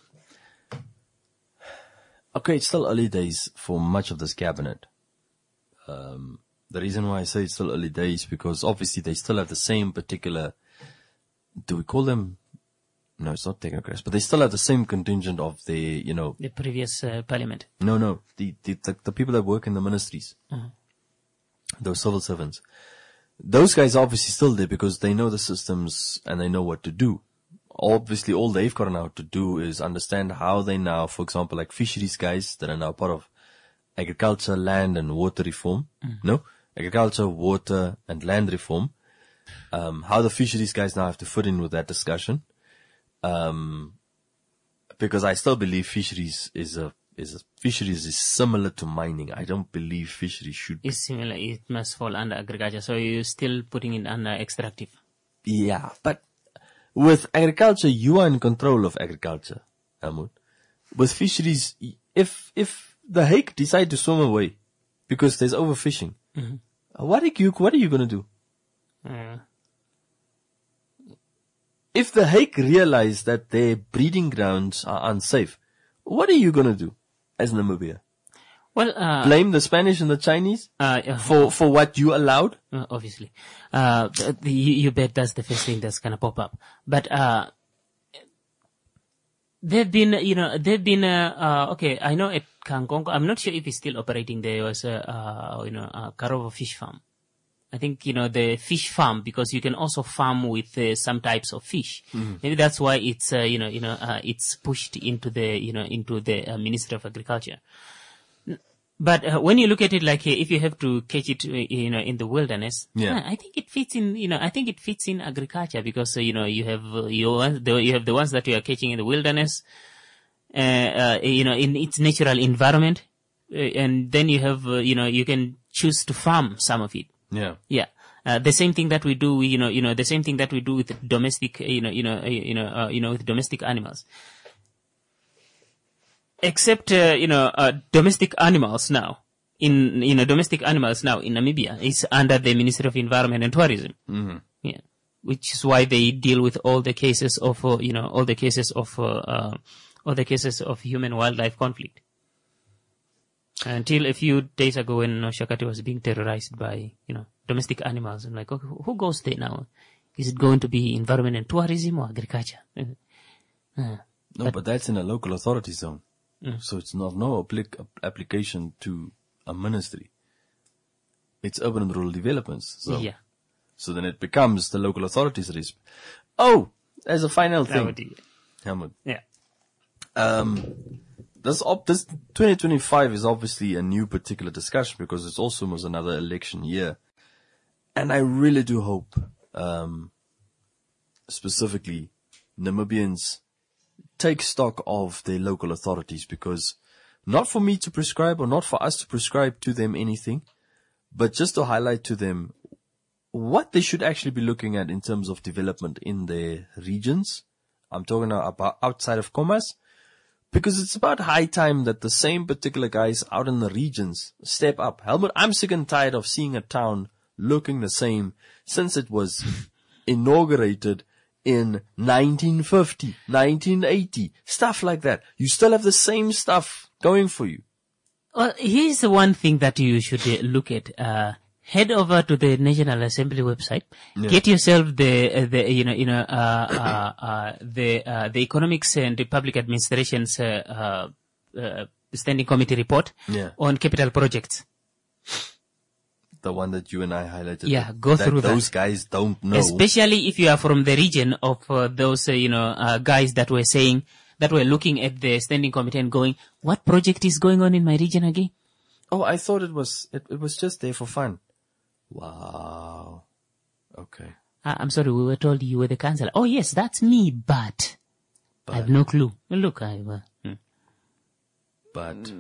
okay, it's still early days for much of this cabinet. Um, the reason why I say it's still early days because obviously they still have the same particular, do we call them? No, it's not technocrats, but they still have the same contingent of the, you know. The previous uh, parliament. No, no, the, the, the, the people that work in the ministries. Uh-huh. Those civil servants. Those guys are obviously still there because they know the systems and they know what to do. Obviously, all they've got now to do is understand how they now, for example, like fisheries guys that are now part of agriculture, land and water reform. Mm-hmm. No? Agriculture, water and land reform. Um, how the fisheries guys now have to fit in with that discussion. Um, because I still believe fisheries is a Is a, fisheries is similar to mining. I don't believe fisheries should be. It's similar. It must fall under agriculture. So you're still putting it under extractive. Yeah, but with agriculture, you are in control of agriculture, Helmut. With fisheries, if if the hake decide to swim away because there's overfishing, mm-hmm. what are you what are you gonna do? Uh. If the hake realize that their breeding grounds are unsafe, what are you gonna do? As Namibia? Well, uh, blame the Spanish and the Chinese uh, uh, for for what you allowed. Uh, obviously, uh, the, you, you bet that's the first thing that's gonna pop up. But uh, they've been, you know, they've been. Uh, uh, okay, I know at Kankongo. I'm not sure if it's still operating. There was a, uh, you know, a Karovo fish farm. I think, you know, the fish farm, because you can also farm with uh, some types of fish. Mm-hmm. Maybe that's why it's, uh, you know, you know, uh, it's pushed into the, you know, into the uh, Ministry of Agriculture. But uh, when you look at it like, uh, if you have to catch it, uh, you know, in the wilderness, yeah. uh, I think it fits in, you know, I think it fits in agriculture because, uh, you know, you have, uh, your, the, you have the ones that you are catching in the wilderness, uh, uh, you know, in its natural environment. Uh, and then you have, uh, you know, you can choose to farm some of it. Yeah. Yeah. Uh, the same thing that we do, you know, you know, the same thing that we do with domestic, you know, you know, you know, uh, you know, with domestic animals. Except, uh, you know, uh, domestic animals now, in, you know, domestic animals now in Namibia is under the Ministry of Environment and Tourism. Mm-hmm. Yeah. Which is why they deal with all the cases of, uh, you know, all the cases of, uh, uh, all the cases of human-wildlife conflict. Until a few days ago when Shakati was being terrorized by, you know, domestic animals. I'm like, okay, who goes there now? Is it going to be environment and tourism or agriculture? uh, no, but, but that's in a local authority zone. Mm. So it's not no applic- application to a ministry. It's urban and rural developments. So, yeah. So then it becomes the local authorities' risk. Oh, as a final thing. Helmut. Yeah. Um, This, op- this twenty twenty-five is obviously a new particular discussion because it's also was another election year. And I really do hope, um, specifically Namibians take stock of their local authorities because not for me to prescribe or not for us to prescribe to them anything, but just to highlight to them what they should actually be looking at in terms of development in their regions. I'm talking now about outside of Khomas. Because it's about high time that the same particular guys out in the regions step up. Helmut, I'm sick and tired of seeing a town looking the same since it was inaugurated in nineteen fifty, nineteen eighty, stuff like that. You still have the same stuff going for you. Well, here's the one thing that you should uh, look at. Uh, head over to the National Assembly website. Yeah. Get yourself the, uh, the, you know, you know, uh, uh, uh, the, uh, the Economics and the Public Administration's, uh, uh, uh, Standing Committee report yeah. on capital projects. the one that you and I highlighted. Yeah, go that through that. Those guys don't know. Especially if you are from the region of uh, those, uh, you know, uh, guys that were saying, that were looking at the standing committee and going, what project is going on in my region again? Oh, I thought it was, it, it was just there for fun. Wow. Okay. Uh, I'm sorry, we were told you were the councillor. Oh yes, that's me, but, But- I have no clue. Well, look, I, uh, hmm. But,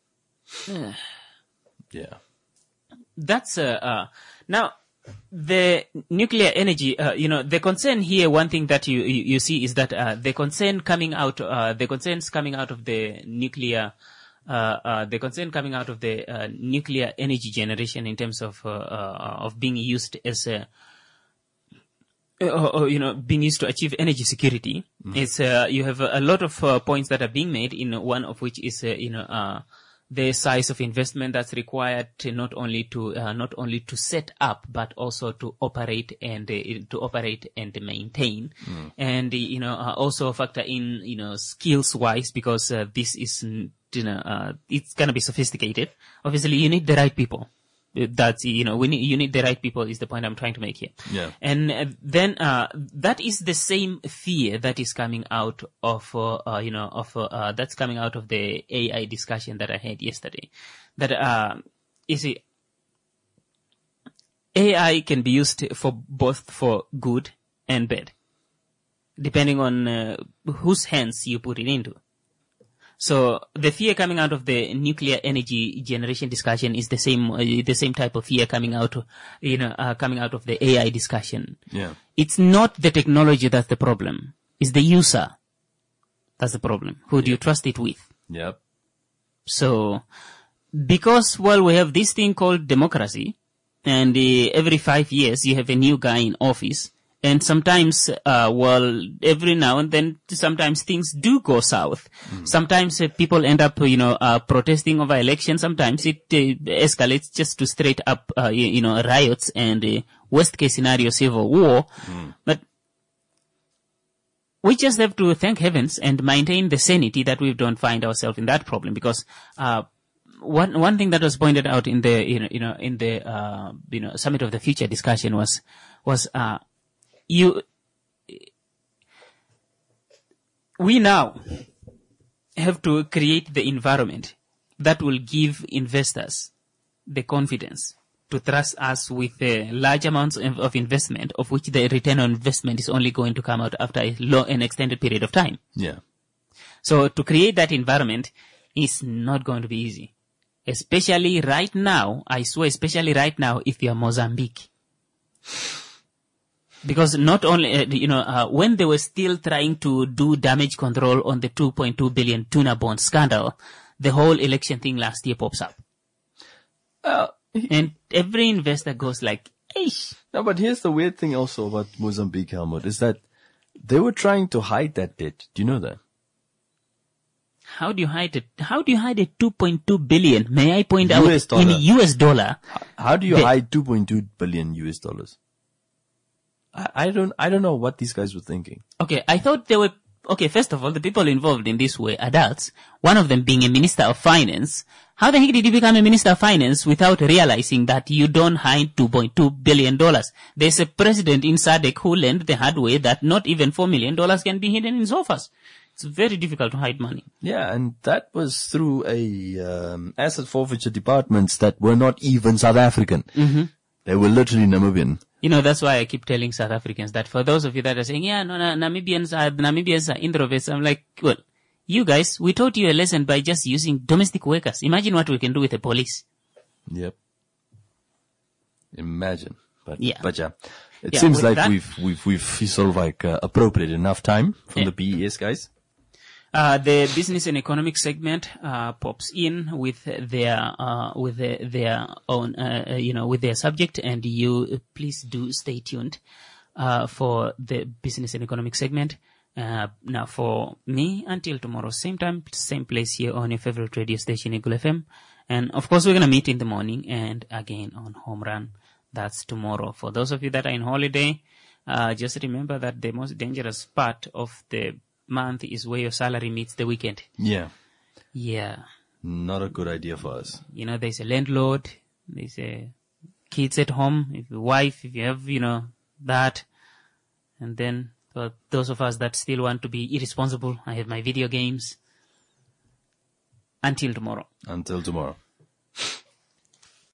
yeah. That's, uh, uh, now, the nuclear energy, uh, you know, the concern here, one thing that you, you, you see is that, uh, the concern coming out, uh, the concerns coming out of the nuclear, uh, uh, the concern coming out of the, uh, nuclear energy generation in terms of, uh, uh, of being used as a, or, or, you know, being used to achieve energy security. Mm. It's, uh, you have a, a lot of, uh, points that are being made, in one of which is, uh, you know, uh, the size of investment that's required to not only to uh, not only to set up but also to operate and uh, to operate and maintain, mm. and uh, you know uh, also factor in you know skills wise, because uh, this is you know uh, it's gonna be sophisticated. Obviously, you need the right people. That's, you know, we need, you need the right people is the point I'm trying to make here. Yeah. And uh, then, uh, that is the same fear that is coming out of, uh, uh you know, of, uh, uh, that's coming out of the A I discussion that I had yesterday. That, uh, you see, A I can be used for both for good and bad, depending on uh, whose hands you put it into. So the fear coming out of the nuclear energy generation discussion is the same, uh, the same type of fear coming out, you know, uh, coming out of the A I discussion. Yeah. It's not the technology that's the problem. It's the user that's the problem. Who do you trust it with? Yep. So, because, well, we have this thing called democracy, and uh, every five years you have a new guy in office. And sometimes, uh, well, every now and then, sometimes things do go south. Mm. Sometimes uh, people end up, you know, uh, protesting over elections. Sometimes it uh, escalates just to straight up, uh, you, you know, riots and uh, worst case scenario, civil war. Mm. But we just have to thank heavens and maintain the sanity that we don't find ourselves in that problem, because, uh, one, one thing that was pointed out in the, you know, you know, in the, uh, you know, Summit of the Future discussion was, was, uh, You, we now have to create the environment that will give investors the confidence to trust us with uh, large amounts of investment, of which the return on investment is only going to come out after a long and extended period of time. Yeah. So to create that environment is not going to be easy. Especially right now, I swear, especially right now, if you're Mozambique. Because not only, uh, you know, uh, when they were still trying to do damage control on the two point two billion tuna bond scandal, the whole election thing last year pops up. Uh, and every investor goes like, eish. No, but here's the weird thing also about Mozambique, Helmut, is that they were trying to hide that debt. Do you know that? How do you hide it? How do you hide a two point two billion? May I point U S out dollar. in U S dollar? How do you the, hide two point two billion U S dollars? I, I don't, I don't know what these guys were thinking. Okay, I thought they were, okay, first of all, the people involved in this were adults, one of them being a minister of finance. How the heck did you become a minister of finance without realizing that you don't hide two point two billion dollars? There's a president in S A D C who learned the hard way that not even four million dollars can be hidden in sofas. It's very difficult to hide money. Yeah, and that was through a um, asset forfeiture departments that were not even South African. Mm-hmm. They were literally Namibian. You know, that's why I keep telling South Africans that for those of you that are saying, yeah, no, no Namibians are, Namibians are introverts, I'm like, well, you guys, we taught you a lesson by just using domestic workers. Imagine what we can do with the police. Yep. Imagine. But, yeah. But yeah, it yeah, seems like that, we've, we've, we've sort of like uh, appropriate enough time from yeah. the B E S guys. Uh, the business and economic segment, uh, pops in with their, uh, with the, their own, uh, you know, with their subject, and you uh, please do stay tuned, uh, for the business and economic segment. Uh, now for me, until tomorrow, same time, same place here on your favorite radio station, Eagle F M. And of course, we're going to meet in the morning and again on Home Run. That's tomorrow. For those of you that are in holiday, uh, just remember that the most dangerous part of the month is where your salary meets the weekend. Yeah. Yeah. Not a good idea for us. You know, there's a landlord, there's a kids at home, if your wife, if you have, you know, that. And then for those of us that still want to be irresponsible, I have my video games. Until tomorrow. Until tomorrow.